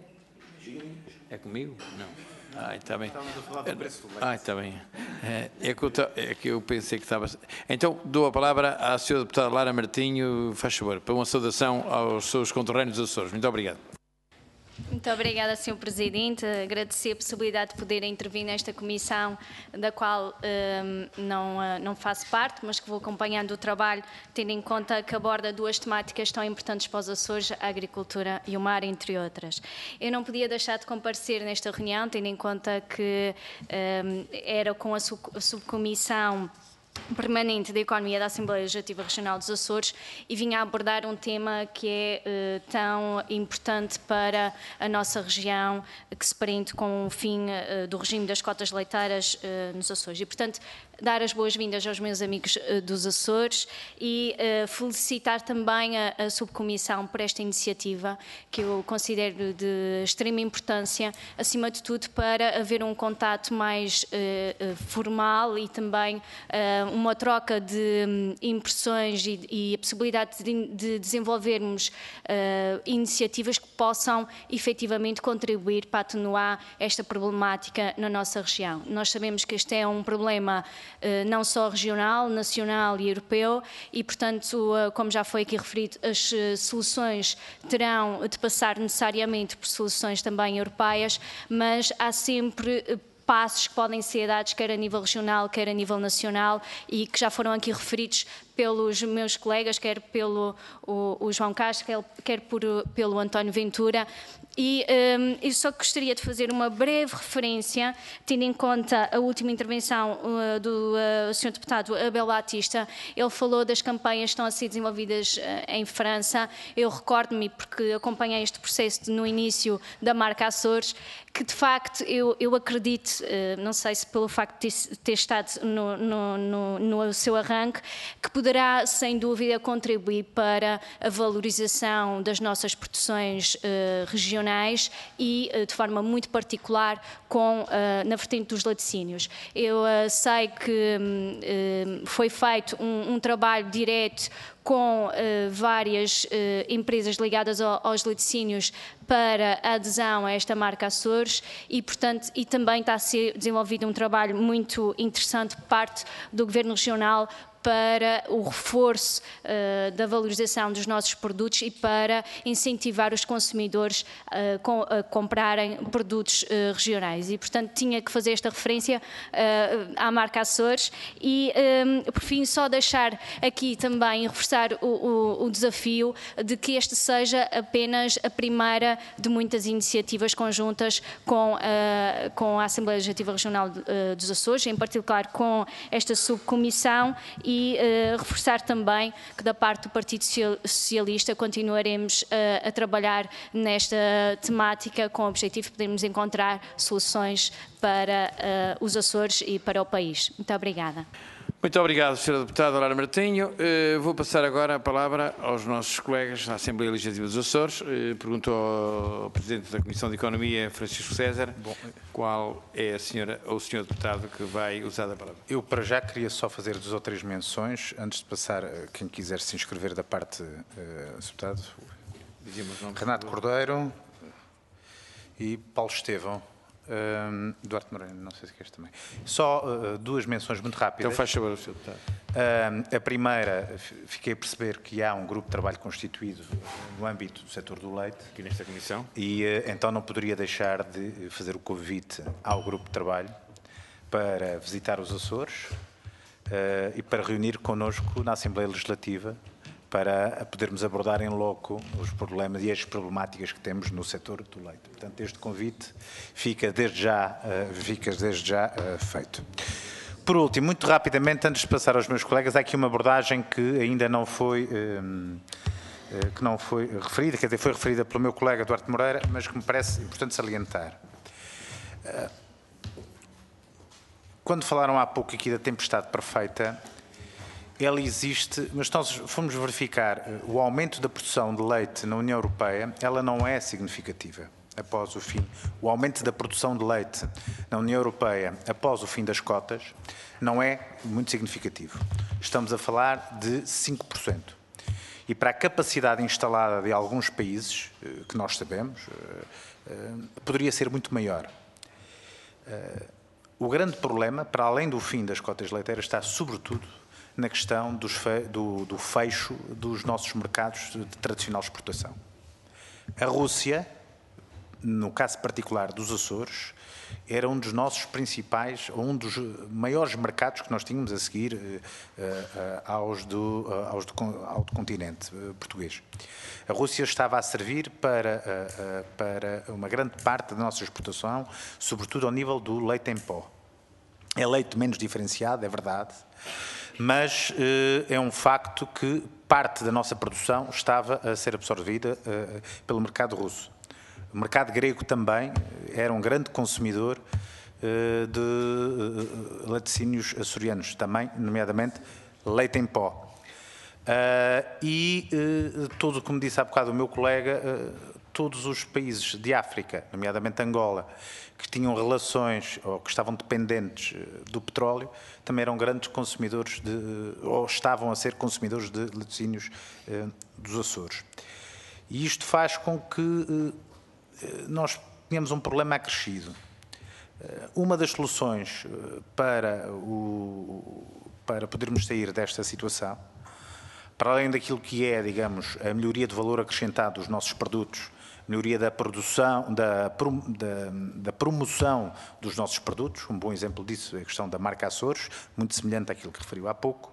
É comigo? Não. Ah, está bem. Ah, está bem. É que, eu, é que eu pensei que estava... Então, dou a palavra à senhora deputada Laura Martinho, faz favor, para uma saudação aos seus conterrâneos dos Açores. Muito obrigado. Muito obrigada, senhor Presidente. Agradecer a possibilidade de poder intervir nesta comissão, da qual um, não, uh, não faço parte, mas que vou acompanhando o trabalho, tendo em conta que aborda duas temáticas tão importantes para os Açores, a agricultura e o mar, entre outras. Eu não podia deixar de comparecer nesta reunião, tendo em conta que um, era com a, sub a subcomissão permanente da Economia da Assembleia Legislativa Regional dos Açores e vinha a abordar um tema que é uh, tão importante para a nossa região, que se prende com o fim uh, do regime das cotas leiteiras uh, nos Açores. E, portanto, dar as boas-vindas aos meus amigos uh, dos Açores e uh, felicitar também a, a subcomissão por esta iniciativa, que eu considero de extrema importância, acima de tudo para haver um contato mais uh, uh, formal e também uh, uma troca de um, impressões e, e a possibilidade de, de desenvolvermos uh, iniciativas que possam efetivamente contribuir para atenuar esta problemática na nossa região. Nós sabemos que este é um problema não só regional, nacional e europeu e, portanto, como já foi aqui referido, as soluções terão de passar necessariamente por soluções também europeias, mas há sempre passos que podem ser dados quer a nível regional, quer a nível nacional e que já foram aqui referidos pelos meus colegas, quer pelo o, o João Castro, quer, quer por, pelo António Ventura. E um, eu só gostaria de fazer uma breve referência, tendo em conta a última intervenção uh, do uh, senhor deputado Abel Batista. Ele falou das campanhas que estão a ser desenvolvidas uh, em França. Eu recordo-me, porque acompanhei este processo no início da marca Açores, que de facto eu, eu acredito, uh, não sei se pelo facto de ter, ter estado no, no, no, no seu arranque, que poderá sem dúvida contribuir para a valorização das nossas produções uh, regionais e de forma muito particular com, na vertente dos laticínios. Eu sei que foi feito um, um trabalho direto com várias empresas ligadas aos laticínios para a adesão a esta marca Açores e, portanto, e também está a ser desenvolvido um trabalho muito interessante por parte do Governo Regional para o reforço uh, da valorização dos nossos produtos e para incentivar os consumidores uh, com, a comprarem produtos uh, regionais. E, portanto, tinha que fazer esta referência uh, à marca Açores e, um, por fim, só deixar aqui também reforçar o, o, o desafio de que este seja apenas a primeira de muitas iniciativas conjuntas com, uh, com a Assembleia Legislativa Regional de, uh, dos Açores, em particular com esta subcomissão e uh, reforçar também que da parte do Partido Socialista continuaremos uh, a trabalhar nesta temática com o objetivo de podermos encontrar soluções para uh, os Açores e para o país. Muito obrigada. Muito obrigado, senhora Deputada Lara Martinho. Uh, vou passar agora a palavra aos nossos colegas da Assembleia Legislativa dos Açores. Uh, pergunto ao Presidente da Comissão de Economia, Francisco César, Bom, qual é a senhora ou o senhor Deputado que vai usar a palavra. Eu, para já, queria só fazer duas ou três menções, antes de passar a quem quiser se inscrever da parte uh, deputado. Renato Cordeiro e Paulo Estevão. Um, Duarte Moreno, não sei se queres também. Só uh, duas menções muito rápidas. Então faz favor, senhor Deputado. Uh, a primeira, fiquei a perceber que há um grupo de trabalho constituído no âmbito do setor do leite. Aqui nesta comissão. E uh, então não poderia deixar de fazer o convite ao grupo de trabalho para visitar os Açores uh, e para reunir connosco na Assembleia Legislativa para podermos abordar em loco os problemas e as problemáticas que temos no setor do leite. Portanto, este convite fica desde já, uh, fica desde já uh, feito. Por último, muito rapidamente, antes de passar aos meus colegas, há aqui uma abordagem que ainda não foi, um, uh, que não foi referida, quer dizer, foi referida pelo meu colega Duarte Moreira, mas que me parece importante salientar. Uh, quando falaram há pouco aqui da tempestade perfeita, ela existe, mas nós fomos verificar o aumento da produção de leite na União Europeia, ela não é significativa após o fim. O aumento da produção de leite na União Europeia após o fim das cotas não é muito significativo. Estamos a falar de cinco por cento. E para a capacidade instalada de alguns países, que nós sabemos, poderia ser muito maior. O grande problema, para além do fim das cotas leiteiras, está sobretudo na questão dos fe, do, do fecho dos nossos mercados de tradicional exportação. A Rússia, no caso particular dos Açores, era um dos nossos principais, ou um dos maiores mercados que nós tínhamos a seguir uh, uh, aos, do, uh, aos do, ao do continente uh, português. A Rússia estava a servir para, uh, uh, para uma grande parte da nossa exportação, sobretudo ao nível do leite em pó. É leite menos diferenciado, é verdade, mas uh, é um facto que parte da nossa produção estava a ser absorvida uh, pelo mercado russo. O mercado grego também era um grande consumidor de laticínios açorianos, também, nomeadamente, leite em pó. E todo, como disse há bocado o meu colega, todos os países de África, nomeadamente Angola, que tinham relações ou que estavam dependentes do petróleo, também eram grandes consumidores de, ou estavam a ser consumidores de laticínios dos Açores. E isto faz com que nós tenhamos um problema acrescido. Uma das soluções para, o, para podermos sair desta situação, para além daquilo que é, digamos, a melhoria de valor acrescentado dos nossos produtos, melhoria da produção, da, da, da promoção dos nossos produtos, um bom exemplo disso é a questão da marca Açores, muito semelhante àquilo que referiu há pouco,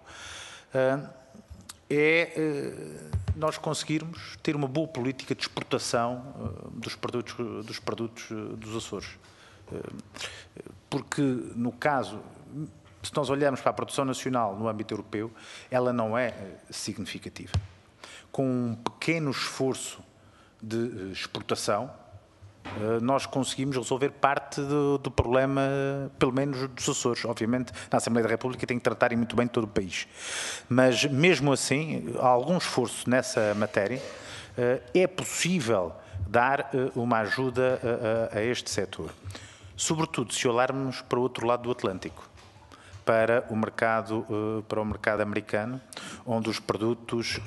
é nós conseguirmos ter uma boa política de exportação dos produtos dos, produtos dos Açores. Porque, no caso, se nós olharmos para a produção nacional no âmbito europeu, ela não é significativa. Com um pequeno esforço de exportação, nós conseguimos resolver parte do, do problema, pelo menos dos Açores. Obviamente, na Assembleia da República tem que tratar muito bem todo o país. Mas, mesmo assim, há algum esforço nessa matéria. É possível dar uma ajuda a, a, a este setor. Sobretudo, se olharmos para o outro lado do Atlântico, para o mercado, para o mercado americano, onde os produtos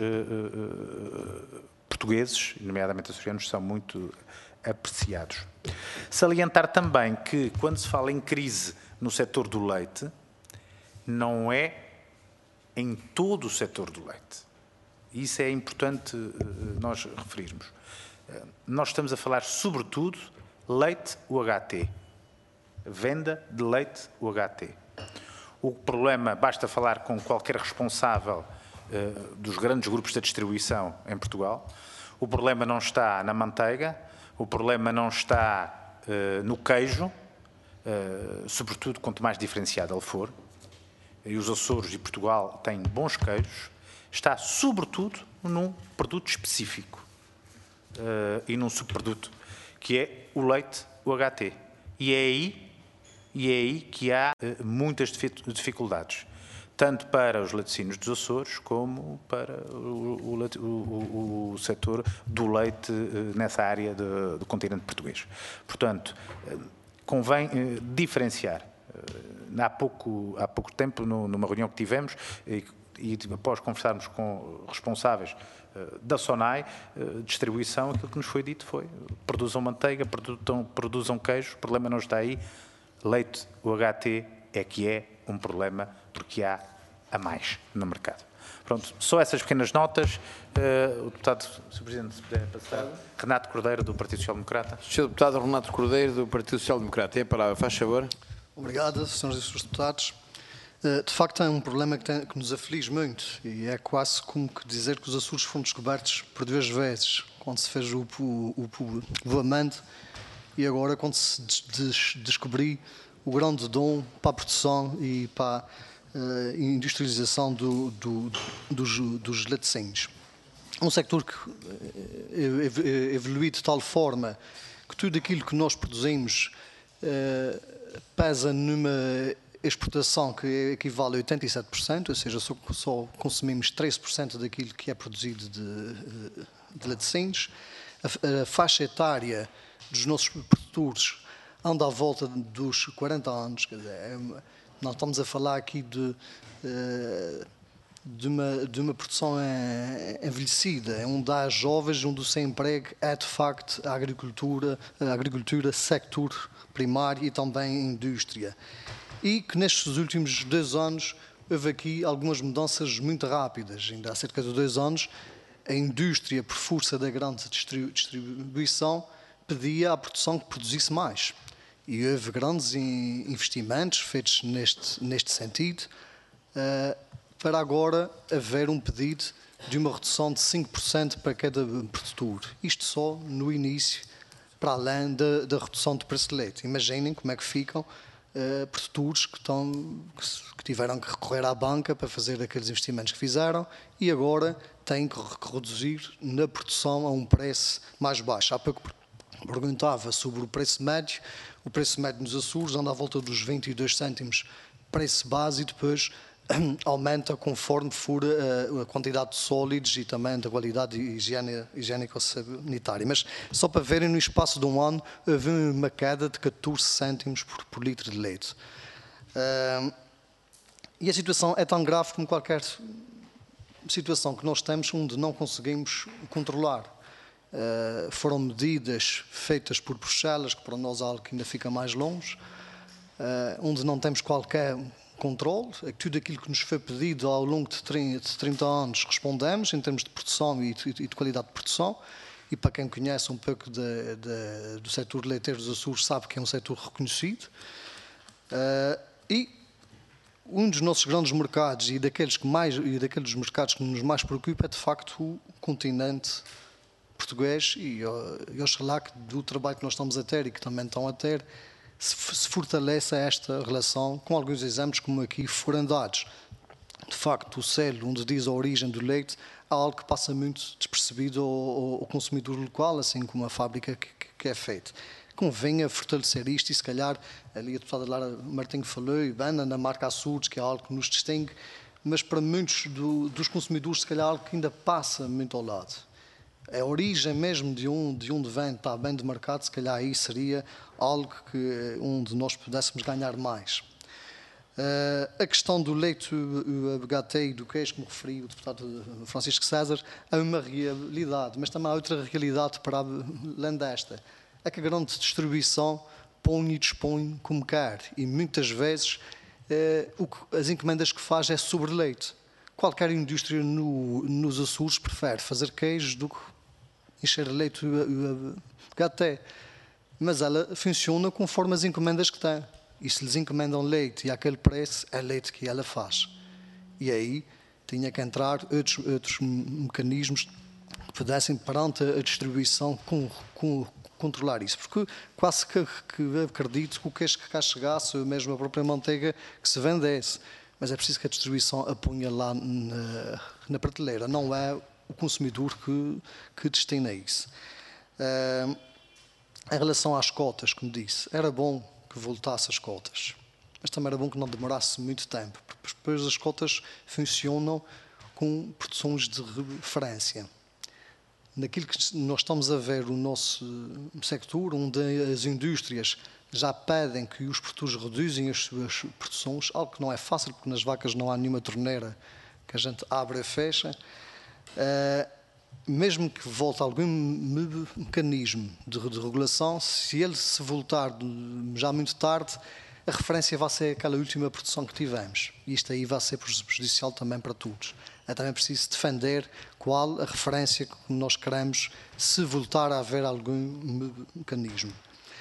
portugueses, nomeadamente açorianos, são muito apreciados. Salientar também que, quando se fala em crise no setor do leite, não é em todo o setor do leite. Isso é importante nós referirmos. Nós estamos a falar, sobretudo, leite U H T. Venda de leite U H T. O problema, basta falar com qualquer responsável uh, dos grandes grupos da distribuição em Portugal, o problema não está na manteiga, o problema não está uh, no queijo, uh, sobretudo quanto mais diferenciado ele for, e os Açores e Portugal têm bons queijos, está sobretudo num produto específico uh, e num subproduto, que é o leite U H T. E é aí E é aí que há uh, muitas dificuldades, tanto para os laticínios dos Açores como para o, o, o, o setor do leite uh, nessa área de, do continente português. Portanto, uh, convém uh, diferenciar. Uh, há, pouco, há pouco tempo, no, numa reunião que tivemos, e, e após conversarmos com responsáveis uh, da SONAI, uh, distribuição, aquilo que nos foi dito foi: produzam manteiga, produzam, produzam queijo, o problema não está aí. Leite U H T é que é um problema porque há a mais no mercado. Pronto, só essas pequenas notas. Uh, o deputado, senhor Presidente, se puder passar. Renato Cordeiro, do Partido Social Democrata. senhor Deputado Renato Cordeiro, do Partido Social Democrata. Tem a palavra, faz favor. Obrigado, senhores e senhores deputados. Uh, de facto, é um problema que, tem, que nos aflige muito e é quase como que dizer que os Açores foram descobertos por duas vezes, quando se fez o, o, o povoamento e agora quando se des, des, descobri o grande dom para a produção e para a uh, industrialização do, do, dos, dos laticínios. Um sector que uh, evolui de tal forma que tudo aquilo que nós produzimos uh, pesa numa exportação que equivale a oitenta e sete por cento, ou seja, só, só consumimos treze por cento daquilo que é produzido de, de laticínios. A, a faixa etária dos nossos produtores anda à volta dos quarenta anos, quer dizer, é, nós estamos a falar aqui de, de, uma, de uma produção envelhecida, onde há jovens, onde o sem emprego é de facto a agricultura, a agricultura, sector primário e também a indústria. E que nestes últimos dois anos houve aqui algumas mudanças muito rápidas. Ainda há cerca de dois anos, a indústria, por força da grande distribuição, pedia à produção que produzisse mais. E houve grandes investimentos feitos neste, neste sentido, uh, para agora haver um pedido de uma redução de cinco por cento para cada produtor. Isto só no início, para além da, da redução do preço de leite. Imaginem como é que ficam uh, produtores que, estão, que, que tiveram que recorrer à banca para fazer aqueles investimentos que fizeram e agora têm que reduzir na produção a um preço mais baixo. Há pouco perguntava sobre o preço médio. O preço médio nos Açores anda à volta dos vinte e dois cêntimos preço base e depois aumenta conforme for a, a quantidade de sólidos e também da qualidade higiênico-sanitária. Mas só para verem, no espaço de um ano houve uma queda de catorze cêntimos por, por litro de leite. Uh, e a situação é tão grave como qualquer situação que nós temos onde não conseguimos controlar. Uh, foram medidas feitas por Bruxelas, que para nós é algo que ainda fica mais longe, uh, onde não temos qualquer controle. Tudo aquilo que nos foi pedido ao longo de trinta anos respondemos em termos de produção e de, de qualidade de produção. E para quem conhece um pouco de, de, do setor leiteiro dos Açores sabe que é um setor reconhecido. Uh, e um dos nossos grandes mercados e daqueles, que mais, e daqueles mercados que nos mais preocupa é de facto o continente português e, e oxalá que do trabalho que nós estamos a ter e que também estão a ter se, se fortaleça esta relação com alguns exemplos como aqui foram dados. De facto, o selo onde diz a origem do leite é algo que passa muito despercebido ao, ao, ao consumidor local, assim como a fábrica que, que, que é feita. Convenha fortalecer isto e se calhar, ali a deputada Lara Martinho falou, e bem, na marca Açores, que é algo que nos distingue, mas para muitos do, dos consumidores se calhar é algo que ainda passa muito ao lado. A origem mesmo de onde, de onde vem, está bem demarcado, se calhar aí seria algo que, onde nós pudéssemos ganhar mais. Uh, a questão do leite o H T e do queijo, como referiu o deputado Francisco César, é uma realidade, mas também há outra realidade para além desta. É que a grande distribuição põe e dispõe como quer e muitas vezes uh, o que, as encomendas que faz é sobre leite. Qualquer indústria no, nos Açores prefere fazer queijo do que encher leite o H T, mas ela funciona conforme as encomendas que tem. E se lhes encomendam leite e aquele preço, é leite que ela faz. E aí tinha que entrar outros, outros mecanismos que pudessem, perante a distribuição, com, com, controlar isso. Porque quase que, que acredito que o queijo que cá chegasse, ou mesmo a própria manteiga, que se vendesse. Mas é preciso que a distribuição a ponha lá na, na prateleira. Não é o consumidor que, que destina isso. Uh, em relação às cotas, como disse, era bom que voltasse as cotas, mas também era bom que não demorasse muito tempo, porque depois as cotas funcionam com produções de referência. Naquilo que nós estamos a ver o nosso sector, onde as indústrias já pedem que os produtores reduzem as suas produções, algo que não é fácil, porque nas vacas não há nenhuma torneira que a gente abre e fecha. Uh, mesmo que volte algum mecanismo de, de regulação, se ele se voltar já muito tarde, a referência vai ser aquela última produção que tivemos. E isto aí vai ser prejudicial também para todos. É também preciso defender qual a referência que nós queremos se voltar a haver algum mecanismo.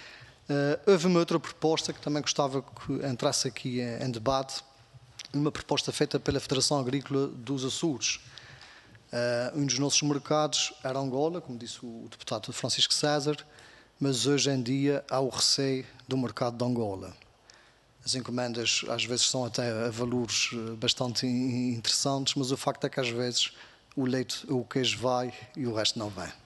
Uh, houve uma outra proposta que também gostava que entrasse aqui em, em debate, uma proposta feita pela Federação Agrícola dos Açores. Uh, um dos nossos mercados era Angola, como disse o deputado Francisco César, mas hoje em dia há o receio do mercado de Angola. As encomendas às vezes são até a valores bastante interessantes, mas o facto é que às vezes o leite ou o queijo vai e o resto não vai.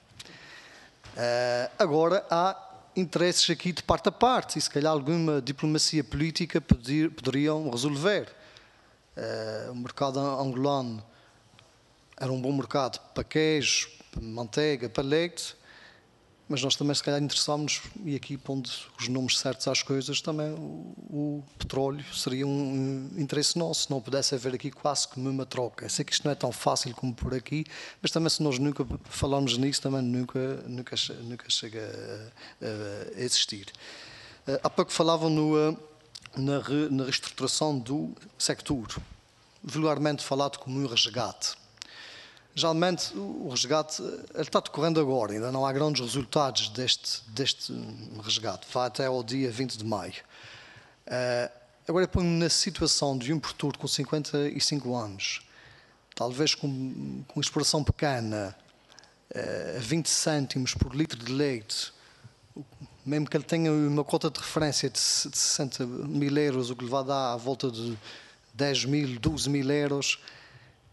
Uh, agora há interesses aqui de parte a parte e se calhar alguma diplomacia política poder, poderiam resolver. Uh, o mercado angolano era um bom mercado para queijo, para manteiga, para leite, mas nós também se calhar interessámos, e aqui pondo os nomes certos às coisas, também o, o petróleo seria um, um interesse nosso, se não pudesse haver aqui quase como uma troca. Eu sei que isto não é tão fácil como por aqui, mas também se nós nunca falarmos nisso, também nunca, nunca, nunca chega a, a existir. Há pouco falavam no, na, re, na reestruturação do sector, vulgarmente falado como um resgate. Geralmente o resgate ele está decorrendo agora, ainda não há grandes resultados deste, deste resgate, vai até ao dia vinte de maio. Uh, agora eu ponho-me na situação de um produtor com cinquenta e cinco anos, talvez com, com exploração pequena, uh, a vinte cêntimos por litro de leite, mesmo que ele tenha uma cota de referência de sessenta mil euros, o que lhe vai dar à volta de dez mil, doze mil euros,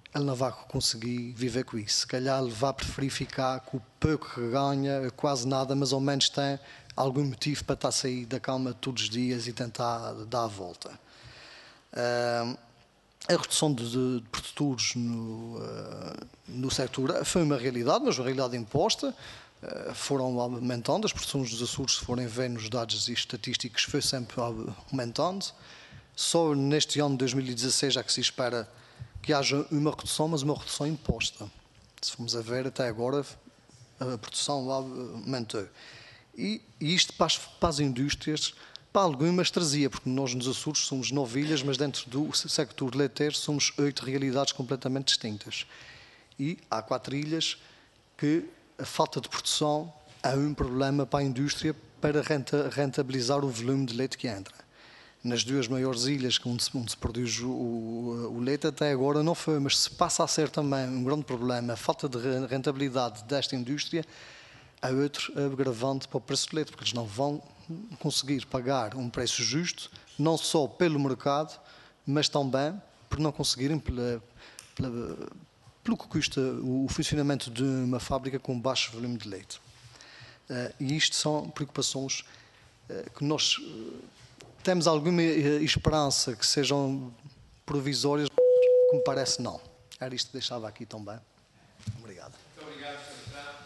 ele não vai conseguir viver com isso. Se calhar ele vai preferir ficar com o pouco que ganha, quase nada, mas ao menos tem algum motivo para estar a sair da cama todos os dias e tentar dar a volta. Uh, a redução de, de produtores no, uh, no setor foi uma realidade, mas uma realidade imposta. Uh, foram aumentando, as produções dos Açores, se forem ver nos dados estatísticos, foi sempre aumentando. Só neste ano de dois mil e dezasseis já que se espera que haja uma redução, mas uma redução imposta. Se formos a ver, até agora a produção aumentou. E, e isto para as, para as indústrias, para algumas trazia, porque nós nos Açores somos nove ilhas, mas dentro do sector leiteiro somos oito realidades completamente distintas. E há quatro ilhas que a falta de produção é um problema para a indústria para renta, rentabilizar o volume de leite que entra. Nas duas maiores ilhas onde se, onde se produz o, o leite, até agora não foi, mas se passa a ser também um grande problema a falta de rentabilidade desta indústria, há outro agravante para o preço do leite, porque eles não vão conseguir pagar um preço justo, não só pelo mercado, mas também por não conseguirem, pela, pela, pelo que custa o, o funcionamento de uma fábrica com baixo volume de leite. Uh, e isto são preocupações uh, que nós uh, temos alguma uh, esperança que sejam provisórias, como parece não. Era isto que deixava aqui também. Obrigado. Muito obrigado, senhor Deputado.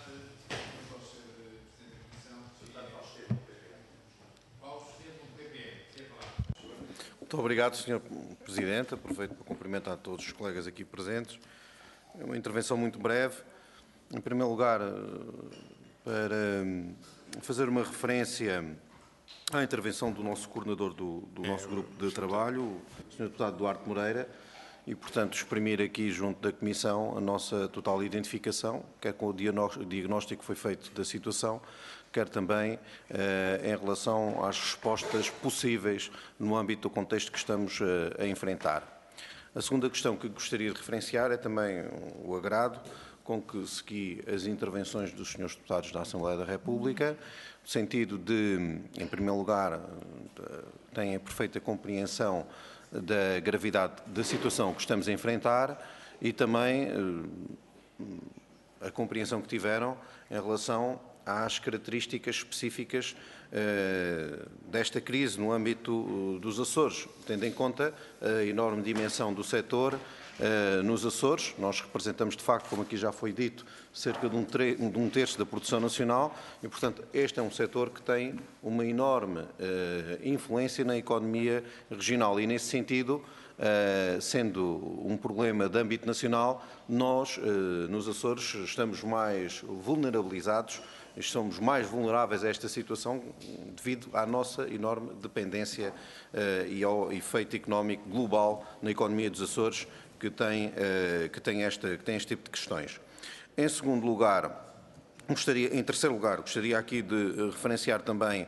Muito obrigado, senhor Presidente. Aproveito para cumprimentar todos os colegas aqui presentes. É uma intervenção muito breve. Em primeiro lugar, para fazer uma referência à intervenção do nosso coordenador do, do nosso grupo de trabalho, o senhor Deputado Duarte Moreira, e, portanto, exprimir aqui junto da Comissão a nossa total identificação, quer com o diagnóstico que foi feito da situação, quer também eh, em relação às respostas possíveis no âmbito do contexto que estamos eh, a enfrentar. A segunda questão que gostaria de referenciar é também o agrado com que segui as intervenções dos senhores deputados da Assembleia da República, no sentido de, em primeiro lugar, têm a perfeita compreensão da gravidade da situação que estamos a enfrentar e também a compreensão que tiveram em relação às características específicas uh, desta crise no âmbito uh, dos Açores, tendo em conta a enorme dimensão do setor uh, nos Açores. Nós representamos, de facto, como aqui já foi dito, cerca de um, de um terço da produção nacional e, portanto, este é um setor que tem uma enorme uh, influência na economia regional e, nesse sentido, Uh, sendo um problema de âmbito nacional, nós, uh, nos Açores, estamos mais vulnerabilizados, somos mais vulneráveis a esta situação devido à nossa enorme dependência uh, e ao efeito económico global na economia dos Açores que tem, uh, que tem, esta, que tem este tipo de questões. Em segundo lugar, gostaria, em terceiro lugar, gostaria aqui de referenciar também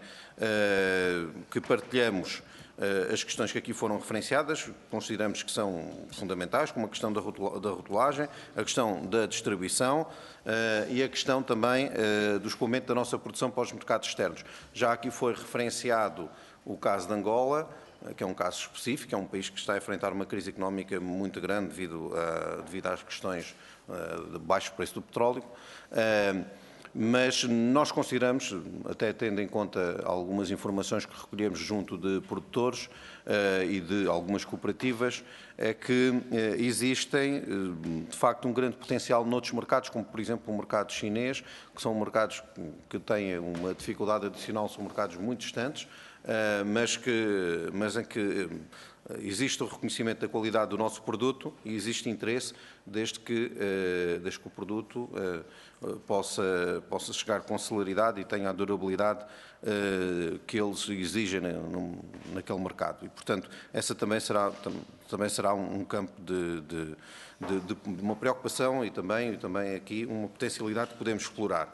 uh, que partilhamos as questões que aqui foram referenciadas, consideramos que são fundamentais, como a questão da rotulagem, a questão da distribuição uh, e a questão também uh, do escoamento da nossa produção para os mercados externos. Já aqui foi referenciado o caso de Angola, que é um caso específico, é um país que está a enfrentar uma crise económica muito grande devido, a, devido às questões uh, de baixo preço do petróleo. Uh, Mas nós consideramos, até tendo em conta algumas informações que recolhemos junto de produtores uh, e de algumas cooperativas, é que uh, existem, uh, de facto, um grande potencial noutros mercados, como, por exemplo, o mercado chinês, que são mercados que têm uma dificuldade adicional, são mercados muito distantes, uh, mas, que, mas em que uh, existe o reconhecimento da qualidade do nosso produto e existe interesse desde que, uh, desde que o produto uh, Possa, possa chegar com celeridade e tenha a durabilidade uh, que eles exigem no, naquele mercado. E, portanto, essa também será, tam, também será um, um campo de, de, de, de uma preocupação e também, e também aqui uma potencialidade que podemos explorar.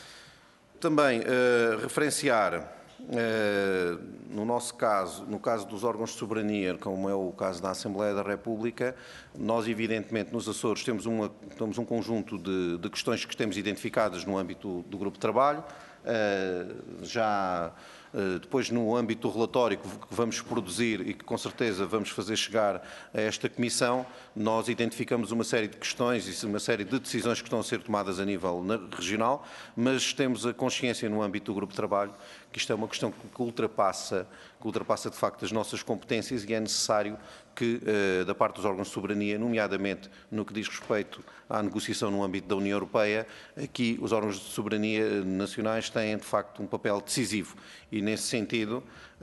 Também uh, referenciar, uh, no nosso caso, no caso dos órgãos de soberania, como é o caso da Assembleia da República, nós, evidentemente, nos Açores temos, uma, temos um conjunto de, de questões que temos identificadas no âmbito do, do grupo de trabalho. Uh, já Depois, no âmbito do relatório que vamos produzir e que com certeza vamos fazer chegar a esta Comissão, nós identificamos uma série de questões e uma série de decisões que estão a ser tomadas a nível regional, mas temos a consciência no âmbito do grupo de trabalho que isto é uma questão que ultrapassa, que ultrapassa de facto as nossas competências e é necessário que, da parte dos órgãos de soberania, nomeadamente no que diz respeito à negociação no âmbito da União Europeia, aqui os órgãos de soberania nacionais têm de facto um papel decisivo e nesse sentido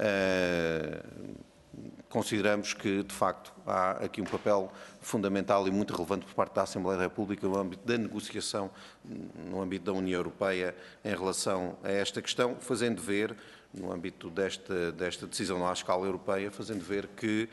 consideramos que de facto há aqui um papel fundamental e muito relevante por parte da Assembleia da República no âmbito da negociação no âmbito da União Europeia em relação a esta questão, fazendo ver, no âmbito desta, desta decisão à escala europeia, fazendo ver que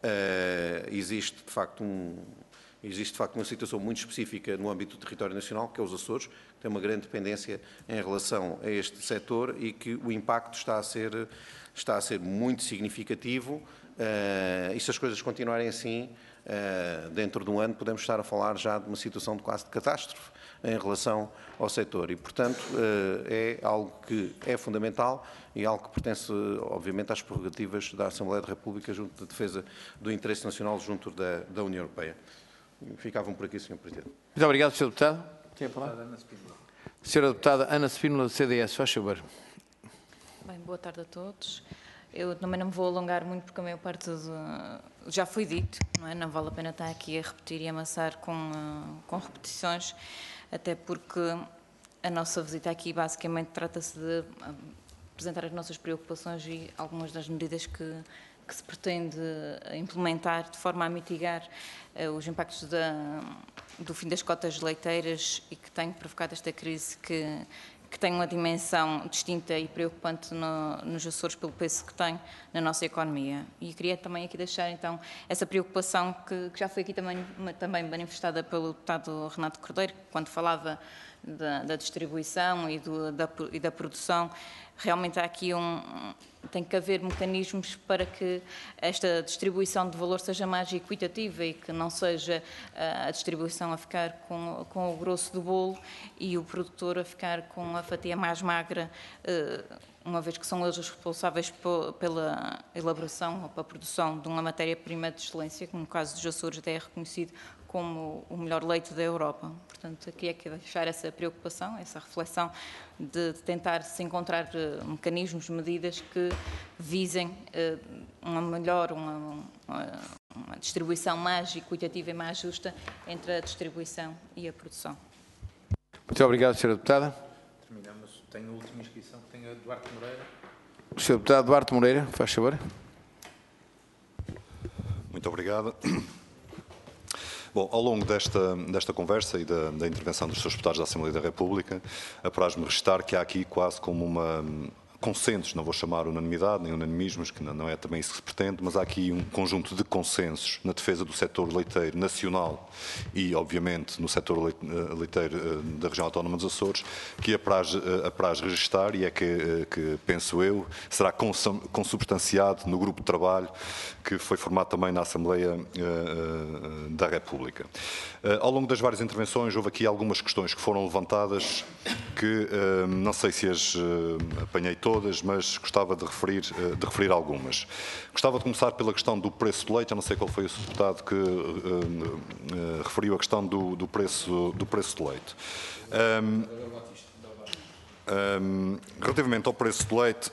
uh, existe de facto um, existe de facto uma situação muito específica no âmbito do território nacional, que é os Açores, que tem uma grande dependência em relação a este setor e que o impacto está a ser, está a ser muito significativo. Uh, e se as coisas continuarem assim, uh, dentro de um ano podemos estar a falar já de uma situação de quase de catástrofe em relação ao setor e, portanto, uh, é algo que é fundamental e algo que pertence, obviamente, às prerrogativas da Assembleia da República junto da defesa do interesse nacional junto da, da União Europeia. Ficavam por aqui, senhor Presidente. Muito obrigado, senhor Deputado. Tem a palavra? Senhora Deputada Ana Spínola, do C D S, faz favor. Bem, boa tarde a todos. Eu também não me vou alongar muito porque a maior parte de, já foi dito, não é? Não vale a pena estar aqui a repetir e amassar com, com repetições, até porque a nossa visita aqui basicamente trata-se de apresentar as nossas preocupações e algumas das medidas que, que se pretende implementar de forma a mitigar uh, os impactos da, do fim das cotas leiteiras e que tem provocado esta crise que que tem uma dimensão distinta e preocupante no, nos Açores pelo peso que tem na nossa economia. E queria também aqui deixar, então, essa preocupação que, que já foi aqui também, também manifestada pelo deputado Renato Cordeiro, quando falava da, da distribuição e, do, da, e da produção. Realmente há aqui um... tem que haver mecanismos para que esta distribuição de valor seja mais equitativa e que não seja a distribuição a ficar com, com o grosso do bolo e o produtor a ficar com a fatia mais magra, uma vez que são eles os responsáveis pela elaboração ou pela produção de uma matéria-prima de excelência, que no caso dos Açores até é reconhecido como o melhor leite da Europa. Portanto, aqui é que deixar essa preocupação, essa reflexão de tentar se encontrar uh, mecanismos, medidas que visem uh, uma melhor, uma, uma, uma distribuição mais equitativa e mais justa entre a distribuição e a produção. Muito obrigado, senhora Deputada. Terminamos. Tenho a última inscrição, que tem a Duarte Moreira. O senhor Deputado Duarte Moreira, faz favor. Muito obrigado. Bom, ao longo desta, desta conversa e da, da intervenção dos senhores deputados da Assembleia da República, apraz-me registrar que há aqui quase como uma consensos, não vou chamar unanimidade nem unanimismos, que não é também isso que se pretende, mas há aqui um conjunto de consensos na defesa do setor leiteiro nacional e, obviamente, no setor leiteiro da região autónoma dos Açores, que apraz, apraz registrar e é que, que, penso eu, será consubstanciado no grupo de trabalho que foi formado também na Assembleia da República. Ao longo das várias intervenções houve aqui algumas questões que foram levantadas que não sei se as apanhei todas, mas gostava de referir, de referir algumas. Gostava de começar pela questão do preço do leite. Eu não sei qual foi o deputado que uh, uh, referiu a questão do, do, preço, do preço do leite. Um, um, relativamente ao preço do leite,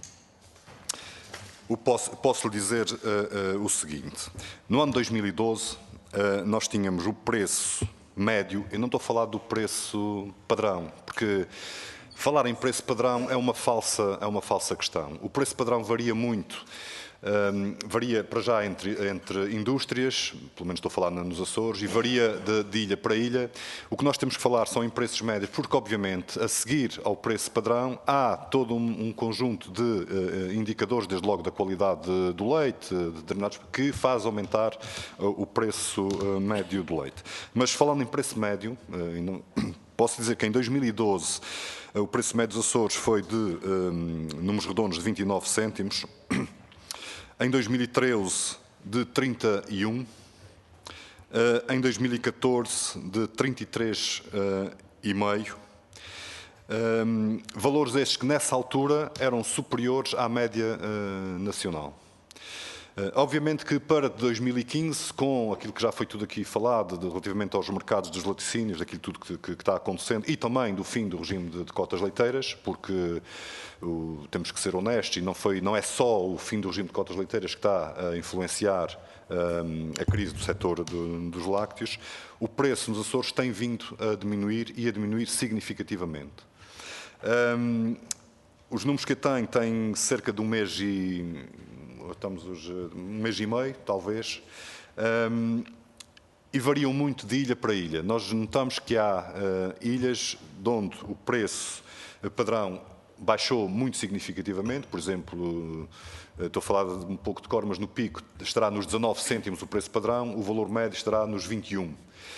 posso, posso lhe dizer uh, uh, o seguinte. No ano dois mil e doze, uh, nós tínhamos o preço médio, eu não estou a falar do preço padrão, porque falar em preço padrão é uma falsa, é uma falsa questão. O preço padrão varia muito. Um, varia para já entre, entre indústrias, pelo menos estou a falar nos Açores, e varia de, de ilha para ilha. O que nós temos que falar são em preços médios, porque obviamente a seguir ao preço padrão há todo um, um conjunto de uh, indicadores, desde logo da qualidade de, do leite, de determinados, que faz aumentar uh, o preço uh, médio do leite. Mas falando em preço médio, uh, e não, posso dizer que em dois mil e doze uh, o preço médio dos Açores foi de um, números redondos de vinte e nove cêntimos. Em dois mil e treze, de trinta e um, uh, em dois mil e catorze, de trinta e três vírgula cinco, uh, Um, valores estes que, nessa altura, eram superiores à média uh, nacional. Uh, obviamente que para dois mil e quinze, com aquilo que já foi tudo aqui falado, de, relativamente aos mercados dos laticínios, daquilo tudo que, que, que está acontecendo, e também do fim do regime de, de cotas leiteiras, porque o, temos que ser honestos, e não, foi, não é só o fim do regime de cotas leiteiras que está a influenciar um, a crise do setor do, dos lácteos, o preço nos Açores tem vindo a diminuir e a diminuir significativamente. Um, os números que eu tenho têm cerca de um mês e estamos hoje um mês e meio, talvez, um, e variam muito de ilha para ilha. Nós notamos que há uh, ilhas onde o preço padrão baixou muito significativamente, por exemplo, uh, estou a falar de um pouco de cor, mas no Pico estará nos dezanove cêntimos o preço padrão, o valor médio estará nos vinte e um.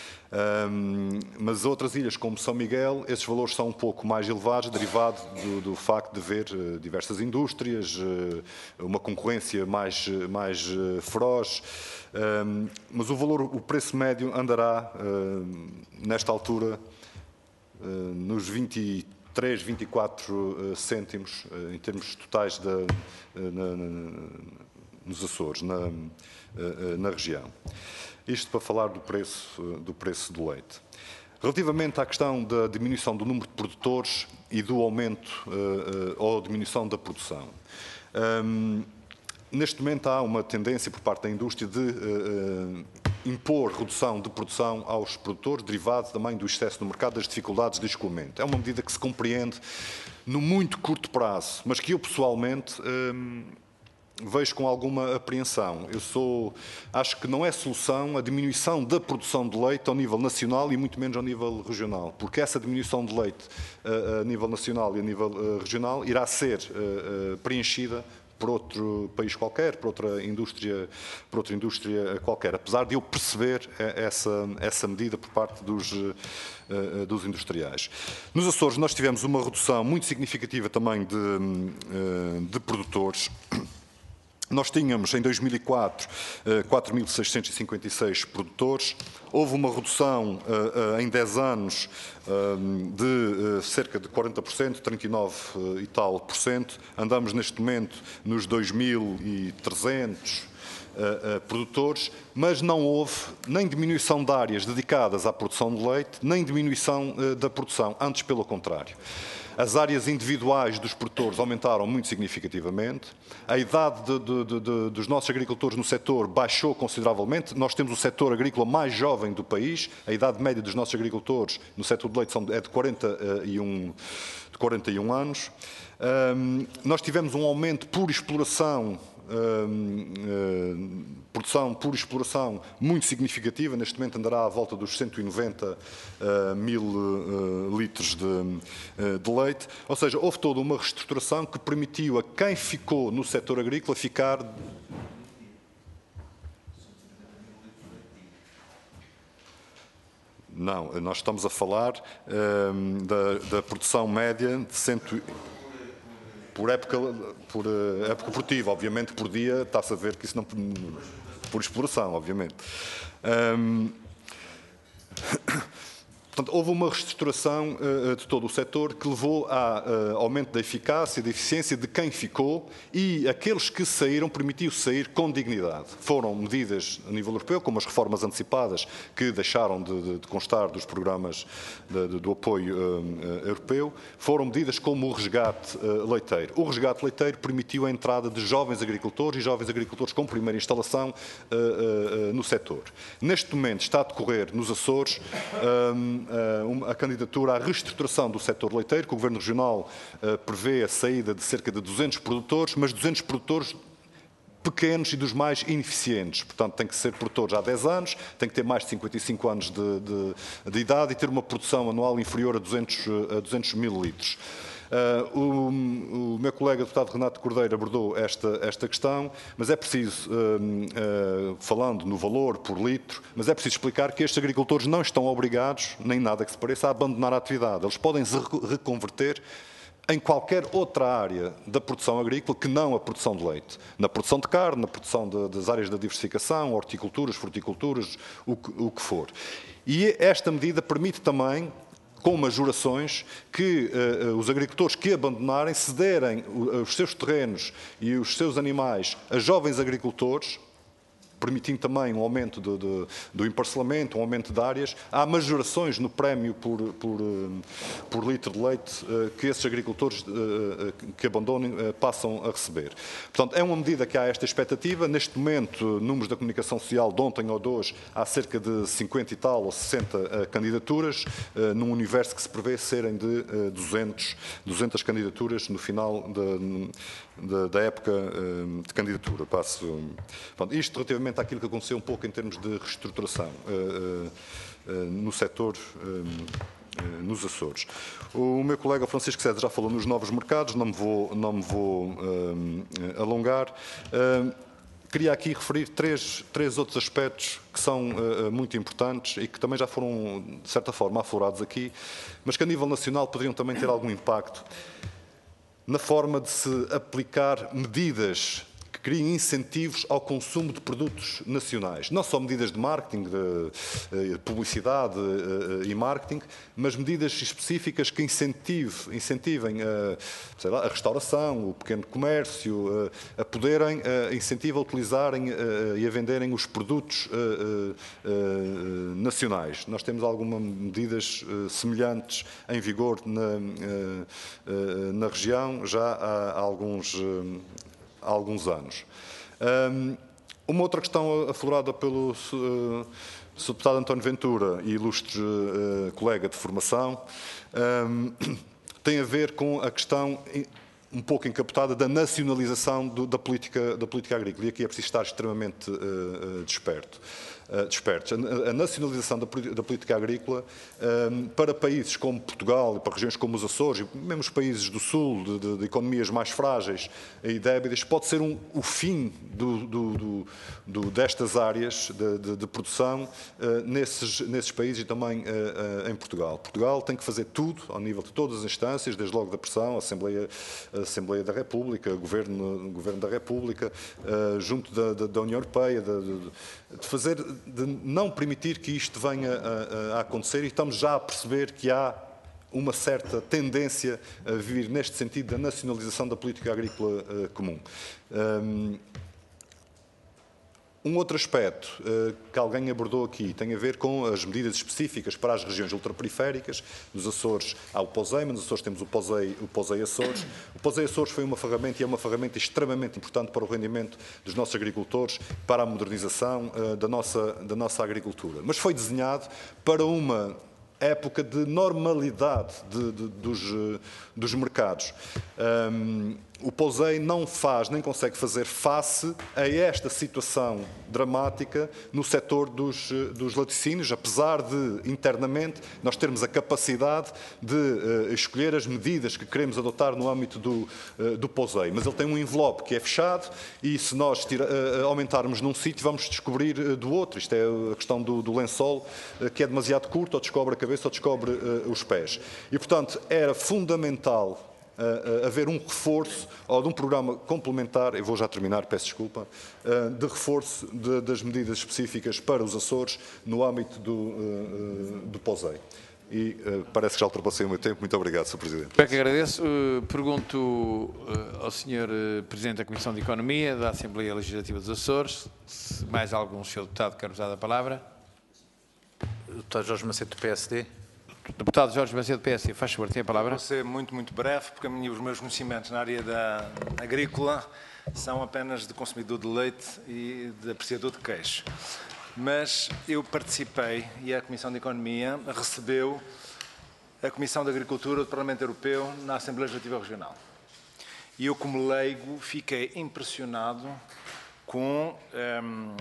Um, mas outras ilhas, como São Miguel, esses valores são um pouco mais elevados, derivado do, do facto de haver uh, diversas indústrias, uh, uma concorrência mais, mais uh, feroz. Um, mas o valor, o preço médio andará, uh, nesta altura, uh, nos vinte e três, vinte e quatro uh, cêntimos, uh, em termos totais da, uh, na, na, nos Açores, na, uh, uh, na região. Isto para falar do preço, do preço do leite. Relativamente à questão da diminuição do número de produtores e do aumento uh, uh, ou diminuição da produção. Um, neste momento há uma tendência por parte da indústria de uh, impor redução de produção aos produtores, derivado também do excesso no mercado, das dificuldades de escoamento. É uma medida que se compreende no muito curto prazo, mas que eu pessoalmente um, vejo com alguma apreensão. Eu sou, acho que não é solução a diminuição da produção de leite ao nível nacional e muito menos ao nível regional, porque essa diminuição de leite uh, a nível nacional e a nível uh, regional irá ser uh, uh, preenchida por outro país qualquer, por outra indústria, por outra indústria qualquer, apesar de eu perceber essa, essa medida por parte dos, uh, dos industriais. Nos Açores nós tivemos uma redução muito significativa também de, uh, de produtores. Nós tínhamos, em dois mil e quatro, quatro mil seiscentos e cinquenta e seis produtores. Houve uma redução em dez anos de cerca de quarenta por cento, trinta e nove e tal por cento. Andamos neste momento nos dois mil e trezentos produtores, mas não houve nem diminuição de áreas dedicadas à produção de leite, nem diminuição da produção, antes pelo contrário. As áreas individuais dos produtores aumentaram muito significativamente. A idade de, de, de, de, dos nossos agricultores no setor baixou consideravelmente. Nós temos o setor agrícola mais jovem do país. A idade média dos nossos agricultores no setor de leite é de quarenta e um, de quarenta e um anos. Um, nós tivemos um aumento por exploração, um, um, produção por exploração muito significativa. Neste momento andará à volta dos cento e noventa uh, mil uh, litros de, uh, de leite. Ou seja, houve toda uma reestruturação que permitiu a quem ficou no setor agrícola ficar... Não, nós estamos a falar um, da, da produção média de cento... Por época, por época produtiva, obviamente, por dia, está-se a ver que isso não... Por exploração, obviamente. Um, portanto, houve uma reestruturação uh, de todo o setor que levou a uh, aumento da eficácia, da eficiência de quem ficou, e aqueles que saíram permitiu sair com dignidade. Foram medidas a nível europeu, como as reformas antecipadas, que deixaram de, de, de constar dos programas de, de, do apoio uh, uh, europeu. Foram medidas como o resgate uh, leiteiro. O resgate leiteiro permitiu a entrada de jovens agricultores e jovens agricultores com primeira instalação uh, uh, uh, no setor. Neste momento está a decorrer nos Açores um, a candidatura à reestruturação do setor leiteiro, que o Governo Regional uh, prevê a saída de cerca de duzentos produtores, mas duzentos produtores pequenos e dos mais ineficientes. Portanto, tem que ser produtores há dez anos, tem que ter mais de cinquenta e cinco anos de, de, de idade e ter uma produção anual inferior a duzentos, a duzentos mil litros. Uh, o, o meu colega deputado Renato Cordeiro abordou esta, esta questão, mas é preciso, uh, uh, falando no valor por litro, mas é preciso explicar que estes agricultores não estão obrigados, nem nada que se pareça, a abandonar a atividade. Eles podem se reconverter em qualquer outra área da produção agrícola que não a produção de leite. Na produção de carne, na produção de, das áreas da diversificação, horticulturas, fruticulturas, o que, o que for. E esta medida permite também com majorações que uh, os agricultores que abandonarem cederem os seus terrenos e os seus animais a jovens agricultores, permitindo também um aumento do, do, do emparcelamento, um aumento de áreas. Há majorações no prémio por, por, por litro de leite que esses agricultores que abandonem passam a receber. Portanto, é uma medida que há esta expectativa. Neste momento, números da comunicação social de ontem ou de hoje, há cerca de cinquenta e tal ou sessenta candidaturas, num universo que se prevê serem de duzentos, duzentas candidaturas no final da, da época de candidatura. Passo, pronto, isto relativamente àquilo que aconteceu um pouco em termos de reestruturação uh, uh, no setor, uh, uh, nos Açores. O meu colega Francisco César já falou nos novos mercados, não me vou, não me vou uh, alongar. Uh, queria aqui referir três, três outros aspectos que são uh, muito importantes e que também já foram, de certa forma, aflorados aqui, mas que a nível nacional poderiam também ter algum impacto na forma de se aplicar medidas que criem incentivos ao consumo de produtos nacionais. Não só medidas de marketing, de publicidade e marketing, mas medidas específicas que incentive, incentivem a, sei lá, a restauração, o pequeno comércio, a, a poderem, a, incentivo a utilizarem a, e a venderem os produtos a, a, a, nacionais. Nós temos algumas medidas semelhantes em vigor na, a, na região já há, há alguns há alguns anos. Um, uma outra questão aflorada pelo uh, senhor Deputado António Ventura e ilustre uh, colega de formação um, tem a ver com a questão um pouco encapotada da nacionalização do, da, política, da política agrícola. E aqui é preciso estar extremamente uh, uh, desperto. Uh, despertos. A, a nacionalização da, da política agrícola um, para países como Portugal e para regiões como os Açores, e mesmo os países do Sul, de, de, de economias mais frágeis e débeis, pode ser um, o fim do, do, do, do, destas áreas de, de, de produção uh, nesses, nesses países e também uh, uh, em Portugal. Portugal tem que fazer tudo, ao nível de todas as instâncias, desde logo da pressão, a Assembleia, a Assembleia da República, o Governo, o Governo da República, uh, junto da, da, da União Europeia, de, de, de fazer, de não permitir que isto venha a, a acontecer, e estamos já a perceber que há uma certa tendência a vir neste sentido da nacionalização da política agrícola uh, comum. Um, Um outro aspecto uh, que alguém abordou aqui tem a ver com as medidas específicas para as regiões ultraperiféricas. Nos Açores há o POSEI, mas nos Açores temos o POSEI, o POSEI Açores. O POSEI Açores foi uma ferramenta e é uma ferramenta extremamente importante para o rendimento dos nossos agricultores, para a modernização uh, da, nossa, da nossa agricultura. Mas foi desenhado para uma época de normalidade de, de, dos, dos mercados. Um, o POSEI não faz, nem consegue fazer face a esta situação dramática no setor dos, dos laticínios, apesar de, internamente, nós termos a capacidade de uh, escolher as medidas que queremos adotar no âmbito do, uh, do POSEI. Mas ele tem um envelope que é fechado e, se nós tira, uh, aumentarmos num sítio, vamos descobrir uh, do outro. Isto é a questão do, do lençol, uh, que é demasiado curto, ou descobre a cabeça, ou descobre uh, os pés. E, portanto, era fundamental Uh, haver um reforço ou de um programa complementar, eu vou já terminar, peço desculpa, uh, de reforço de, das medidas específicas para os Açores no âmbito do, uh, do POSEI. E uh, parece que já ultrapassei o meu tempo. Muito obrigado, senhor Presidente. Eu que agradeço. Uh, pergunto uh, ao senhor uh, Presidente da Comissão de Economia da Assembleia Legislativa dos Açores, se mais algum senhor Deputado quer usar a palavra. Deputado Jorge Macedo, do P S D. Deputado Jorge Macedo, do P S D, faz favor, tem a palavra. Vou ser muito, muito breve, porque a minha, os meus conhecimentos na área da agrícola são apenas de consumidor de leite e de apreciador de queijo. Mas eu participei, e a Comissão de Economia recebeu a Comissão de Agricultura do Parlamento Europeu na Assembleia Legislativa Regional. E eu, como leigo, fiquei impressionado com um,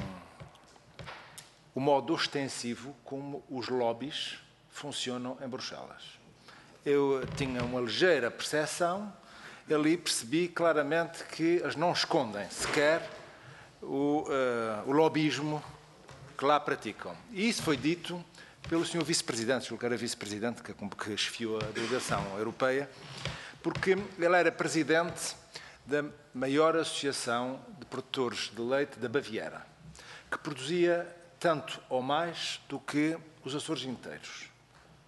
o modo ostensivo como os lobbies funcionam em Bruxelas. Eu tinha uma ligeira percepção, ali percebi claramente que eles não escondem sequer o, uh, o lobismo que lá praticam. E isso foi dito pelo senhor Vice-Presidente, julgo que era Vice-Presidente, que, que esfiou a delegação europeia, porque ele era Presidente da maior associação de produtores de leite da Baviera, que produzia tanto ou mais do que os Açores inteiros.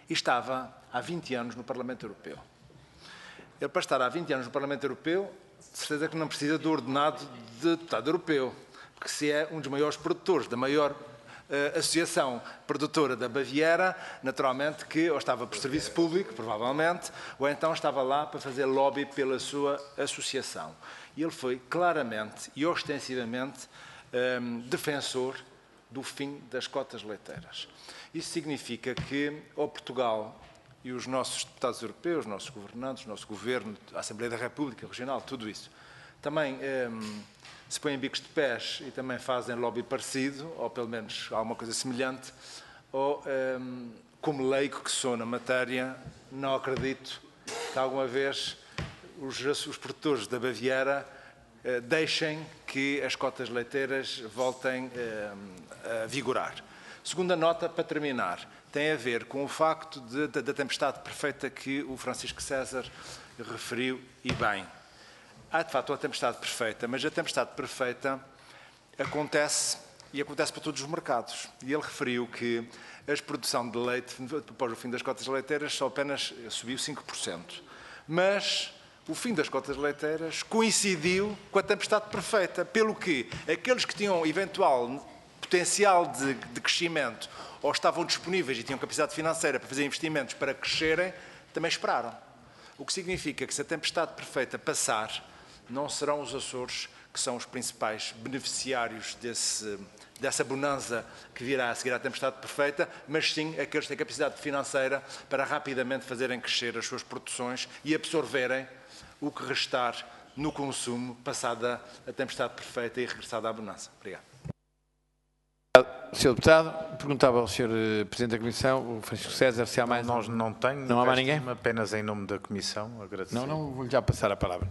e estava há vinte anos no Parlamento Europeu. Ele, para estar há vinte anos no Parlamento Europeu, de certeza que não precisa do ordenado de deputado europeu, porque se é um dos maiores produtores, da maior uh, associação produtora da Baviera, naturalmente que ou estava por serviço público, provavelmente, ou então estava lá para fazer lobby pela sua associação. E ele foi claramente e ostensivamente um, defensor do fim das cotas leiteiras. Isso significa que ou Portugal e os nossos deputados europeus, os nossos governantes, o nosso governo, a Assembleia da República Regional, tudo isso, também um, se põem bicos de pés e também fazem lobby parecido, ou pelo menos alguma coisa semelhante, ou, um, como leigo que sou na matéria, não acredito que alguma vez os, os produtores da Baviera uh, deixem que as cotas leiteiras voltem uh, a vigorar. Segunda nota, para terminar, tem a ver com o facto de, de, da tempestade perfeita que o Francisco César referiu, e bem. Há, de facto, uma tempestade perfeita, mas a tempestade perfeita acontece, e acontece para todos os mercados. E ele referiu que a produção de leite, após o fim das cotas leiteiras, só apenas subiu cinco por cento. Mas o fim das cotas leiteiras coincidiu com a tempestade perfeita, pelo que aqueles que tinham eventual potencial de, de crescimento ou estavam disponíveis e tinham capacidade financeira para fazer investimentos para crescerem, também esperaram. O que significa que se a tempestade perfeita passar, não serão os Açores que são os principais beneficiários desse, dessa bonança que virá a seguir à tempestade perfeita, mas sim aqueles que têm capacidade financeira para rapidamente fazerem crescer as suas produções e absorverem o que restar no consumo passada a tempestade perfeita e regressada à bonança. Obrigado. senhor Deputado, perguntava ao senhor Presidente da Comissão, o Francisco César, se há mais... Não, não tenho. Não há mais ninguém? Apenas em nome da Comissão, agradecer. Não, não, vou-lhe já passar a palavra.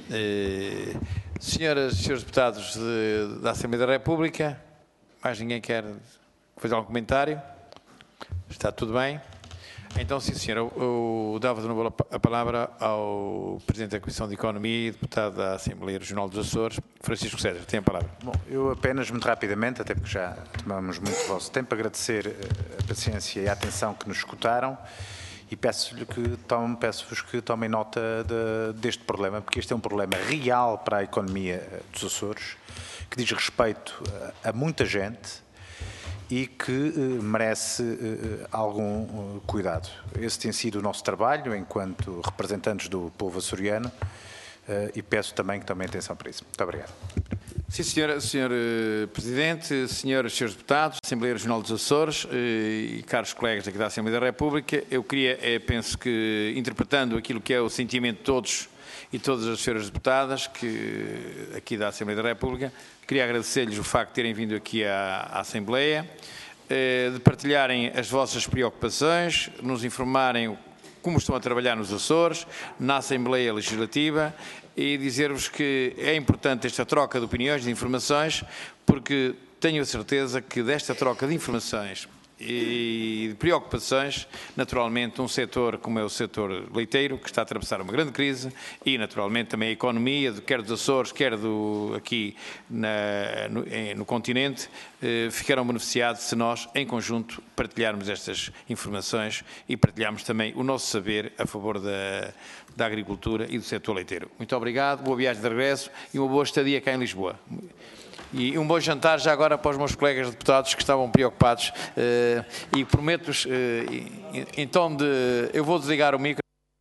Eh, senhoras e senhores deputados de, da Assembleia da República, mais ninguém quer fazer algum comentário? Está tudo bem? Então, sim, senhor, eu, eu dava de novo a palavra ao Presidente da Comissão de Economia e deputado da Assembleia Regional dos Açores, Francisco César. Tem a palavra. Bom, eu apenas, muito rapidamente, até porque já tomamos muito do vosso tempo, agradecer a paciência e a atenção que nos escutaram e peço-lhe que tome, peço-vos que tomem nota de, deste problema, porque este é um problema real para a economia dos Açores, que diz respeito a, a muita gente e que uh, merece uh, algum uh, cuidado. Esse tem sido o nosso trabalho enquanto representantes do povo açoriano uh, e peço também que tomem atenção para isso. Muito obrigado. Sim, senhor, senhor Presidente, senhoras e senhores deputados, Assembleia Regional dos Açores e caros colegas aqui da Assembleia da República, eu queria, eh, penso que, interpretando aquilo que é o sentimento de todos e todas as senhoras deputadas que, aqui da Assembleia da República, queria agradecer-lhes o facto de terem vindo aqui à, à Assembleia, eh, de partilharem as vossas preocupações, nos informarem como estão a trabalhar nos Açores, na Assembleia Legislativa, e dizer-vos que é importante esta troca de opiniões, de informações, porque tenho a certeza que desta troca de informações e de preocupações, naturalmente, um setor como é o setor leiteiro, que está a atravessar uma grande crise, e naturalmente também a economia, quer dos Açores, quer do, aqui na, no, no continente, eh, ficarão beneficiados se nós, em conjunto, partilharmos estas informações e partilharmos também o nosso saber a favor da, da agricultura e do setor leiteiro. Muito obrigado, boa viagem de regresso e uma boa estadia cá em Lisboa. E um bom jantar já agora para os meus colegas deputados que estavam preocupados, e prometo-vos, em tom de... Eu vou desligar o micro.